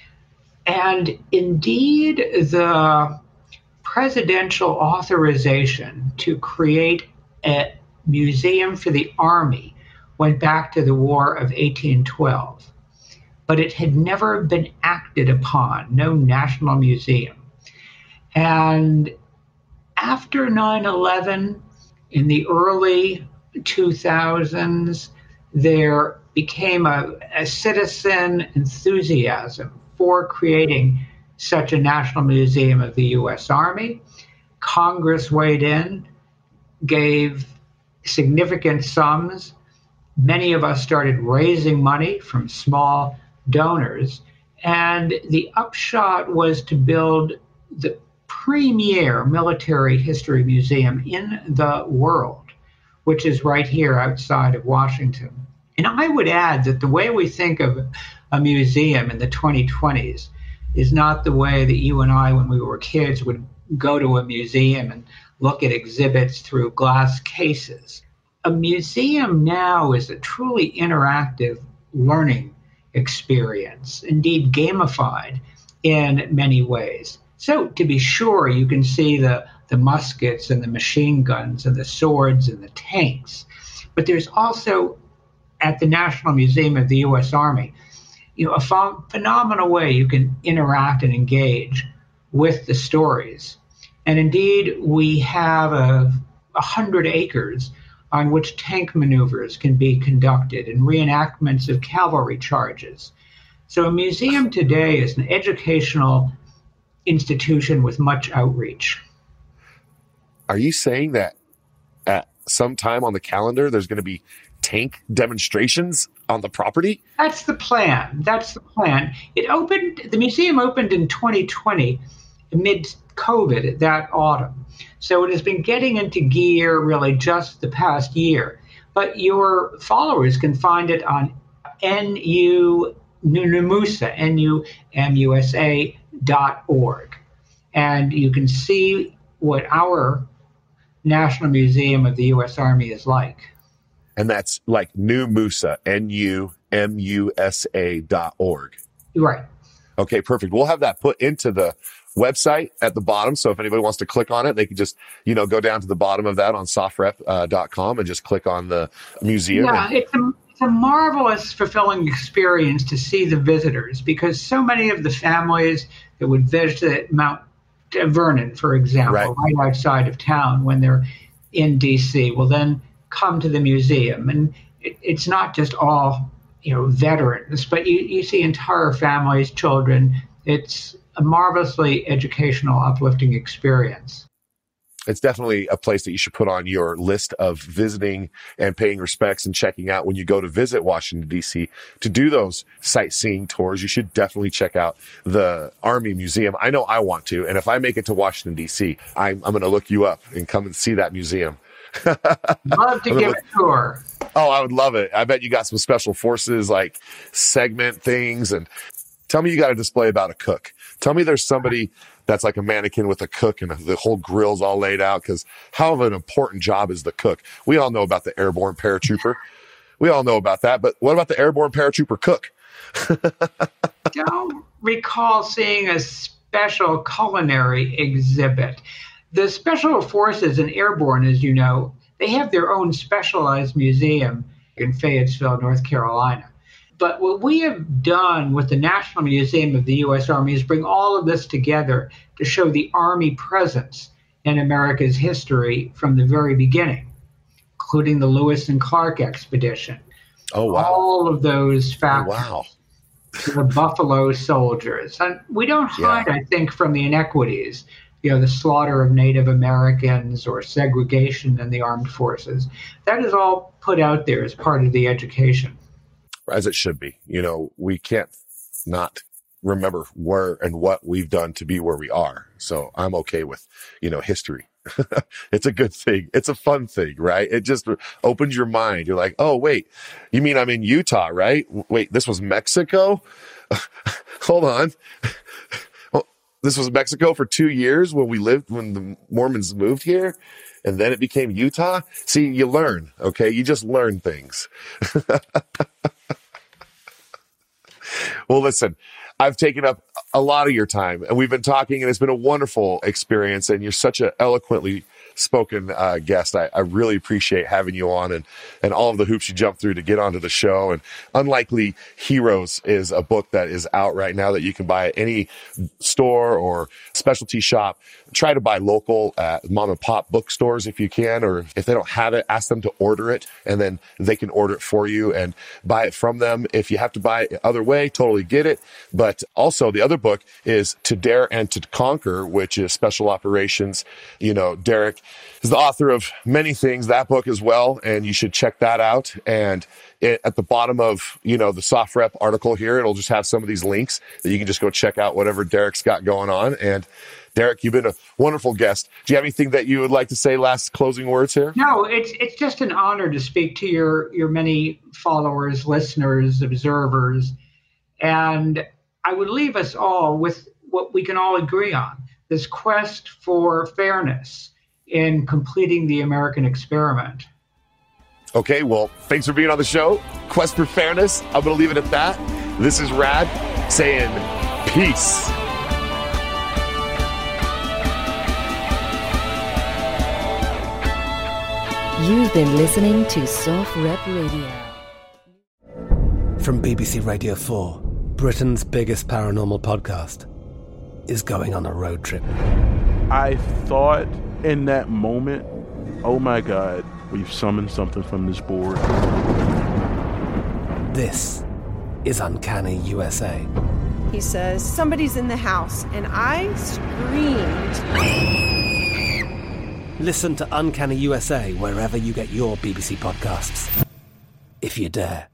And indeed, the presidential authorization to create a museum for the Army went back to the War of 1812, but it had never been acted upon, no national museum. And after 9/11, in the early 2000s, there became a citizen enthusiasm for creating such a national museum of the U.S. Army. Congress weighed in, gave significant sums. Many of us started raising money from small donors, and the upshot was to build the premier military history museum in the world, which is right here outside of Washington. And I would add that the way we think of a museum in the 2020s is not the way that you and I, when we were kids, would go to a museum and look at exhibits through glass cases. A museum now is a truly interactive learning experience, indeed gamified in many ways. So to be sure, you can see the muskets and the machine guns and the swords and the tanks. But there's also, at the National Museum of the U.S. Army, a phenomenal way you can interact and engage with the stories. And indeed, we have 100 acres on which tank maneuvers can be conducted and reenactments of cavalry charges. So a museum today is an educational institution with much outreach. Are you saying that at some time on the calendar, there's going to be tank demonstrations on the property? That's the plan. The museum opened in 2020 amid COVID that autumn. So it has been getting into gear really just the past year. But your followers can find it on NUMUSA.org. And you can see what our National Museum of the U.S. Army is like. And that's like NUMUSA, NUMUSA.org. Right. Okay, perfect. We'll have that put into the website at the bottom. So if anybody wants to click on it, they can just, go down to the bottom of that on sofrep.com and just click on the museum. Yeah, it's a marvelous, fulfilling experience to see the visitors, because so many of the families that would visit Mount Vernon, for example, right outside of town when they're in D.C., will then come to the museum. And it's not just all, veterans, but you see entire families, children. It's a marvelously educational, uplifting experience. It's definitely a place that you should put on your list of visiting and paying respects and checking out when you go to visit Washington, D.C. To do those sightseeing tours, you should definitely check out the Army Museum. I know I want to, and if I make it to Washington, D.C., I'm going to look you up and come and see that museum. Love to give a tour. Oh, I would love it. I bet you got some special forces like segment things. And tell me you got a display about a cook. Tell me there's somebody that's like a mannequin with a cook and the whole grill's all laid out, because how of an important job is the cook? We all know about the airborne paratrooper. We all know about that. But what about the airborne paratrooper cook? Don't recall seeing a special culinary exhibit. The Special Forces and Airborne, as you know, they have their own specialized museum in Fayetteville, North Carolina. But what we have done with the National Museum of the U.S. Army is bring all of this together to show the Army presence in America's history from the very beginning, including the Lewis and Clark expedition. Oh, wow. All of those factors. Oh, wow. The Buffalo Soldiers. And we don't hide, I think, from the inequities, the slaughter of Native Americans or segregation in the armed forces. That is all put out there as part of the education. As it should be. We can't not remember where and what we've done to be where we are. So I'm okay with, history. It's a good thing. It's a fun thing, right? It just opens your mind. You're like, oh, wait, you mean I'm in Utah, right? Wait, this was Mexico? Hold on. This was Mexico for 2 years when the Mormons moved here, and then it became Utah. See, you learn, okay? You just learn things. Well, listen, I've taken up a lot of your time, and we've been talking, and it's been a wonderful experience, and you're such an eloquently spoken guest. I really appreciate having you on and all of the hoops you jumped through to get onto the show. And Unlikely Heroes is a book that is out right now that you can buy at any store or specialty shop. Try to buy local at mom and pop bookstores if you can, or if they don't have it, ask them to order it, and then they can order it for you and buy it from them. If you have to buy it other way, totally get it. But also the other book is To Dare and to Conquer, which is special operations. Derek is the author of many things, that book as well, and you should check that out. And at the bottom of, the SoftRep article here, it'll just have some of these links that you can just go check out whatever Derek's got going on. And Derek, you've been a wonderful guest. Do you have anything that you would like to say, last closing words here? No, it's just an honor to speak to your many followers, listeners, observers. And I would leave us all with what we can all agree on, this quest for fairness in completing the American experiment. Okay, well, thanks for being on the show. Quest for fairness. I'm going to leave it at that. This is Rad saying peace. You've been listening to Soft Rep Radio. From BBC Radio 4, Britain's biggest paranormal podcast is going on a road trip. I thought in that moment, oh my God, we've summoned something from this board. This is Uncanny USA. He says, somebody's in the house, and I screamed. Listen to Uncanny USA wherever you get your BBC podcasts, if you dare.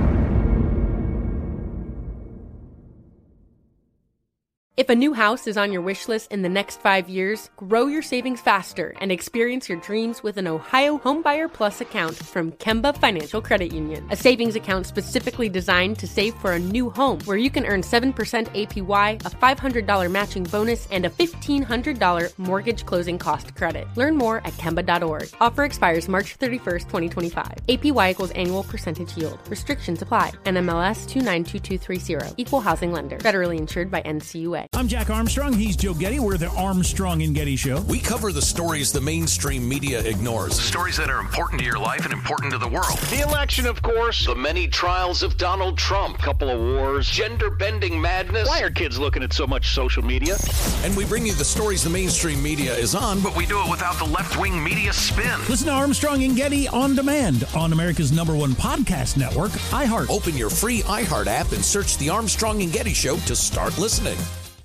If a new house is on your wish list in the next 5 years, grow your savings faster and experience your dreams with an Ohio Homebuyer Plus account from Kemba Financial Credit Union. A savings account specifically designed to save for a new home, where you can earn 7% APY, a $500 matching bonus, and a $1,500 mortgage closing cost credit. Learn more at Kemba.org. Offer expires March 31st, 2025. APY equals annual percentage yield. Restrictions apply. NMLS 292230. Equal housing lender. Federally insured by NCUA. I'm Jack Armstrong. He's Joe Getty. We're the Armstrong and Getty Show. We cover the stories the mainstream media ignores. Stories that are important to your life and important to the world. The election, of course. The many trials of Donald Trump. Couple of wars. Gender-bending madness. Why are kids looking at so much social media? And we bring you the stories the mainstream media is on, but we do it without the left-wing media spin. Listen to Armstrong and Getty on demand on America's #1 podcast network, iHeart. Open your free iHeart app and search the Armstrong and Getty Show to start listening.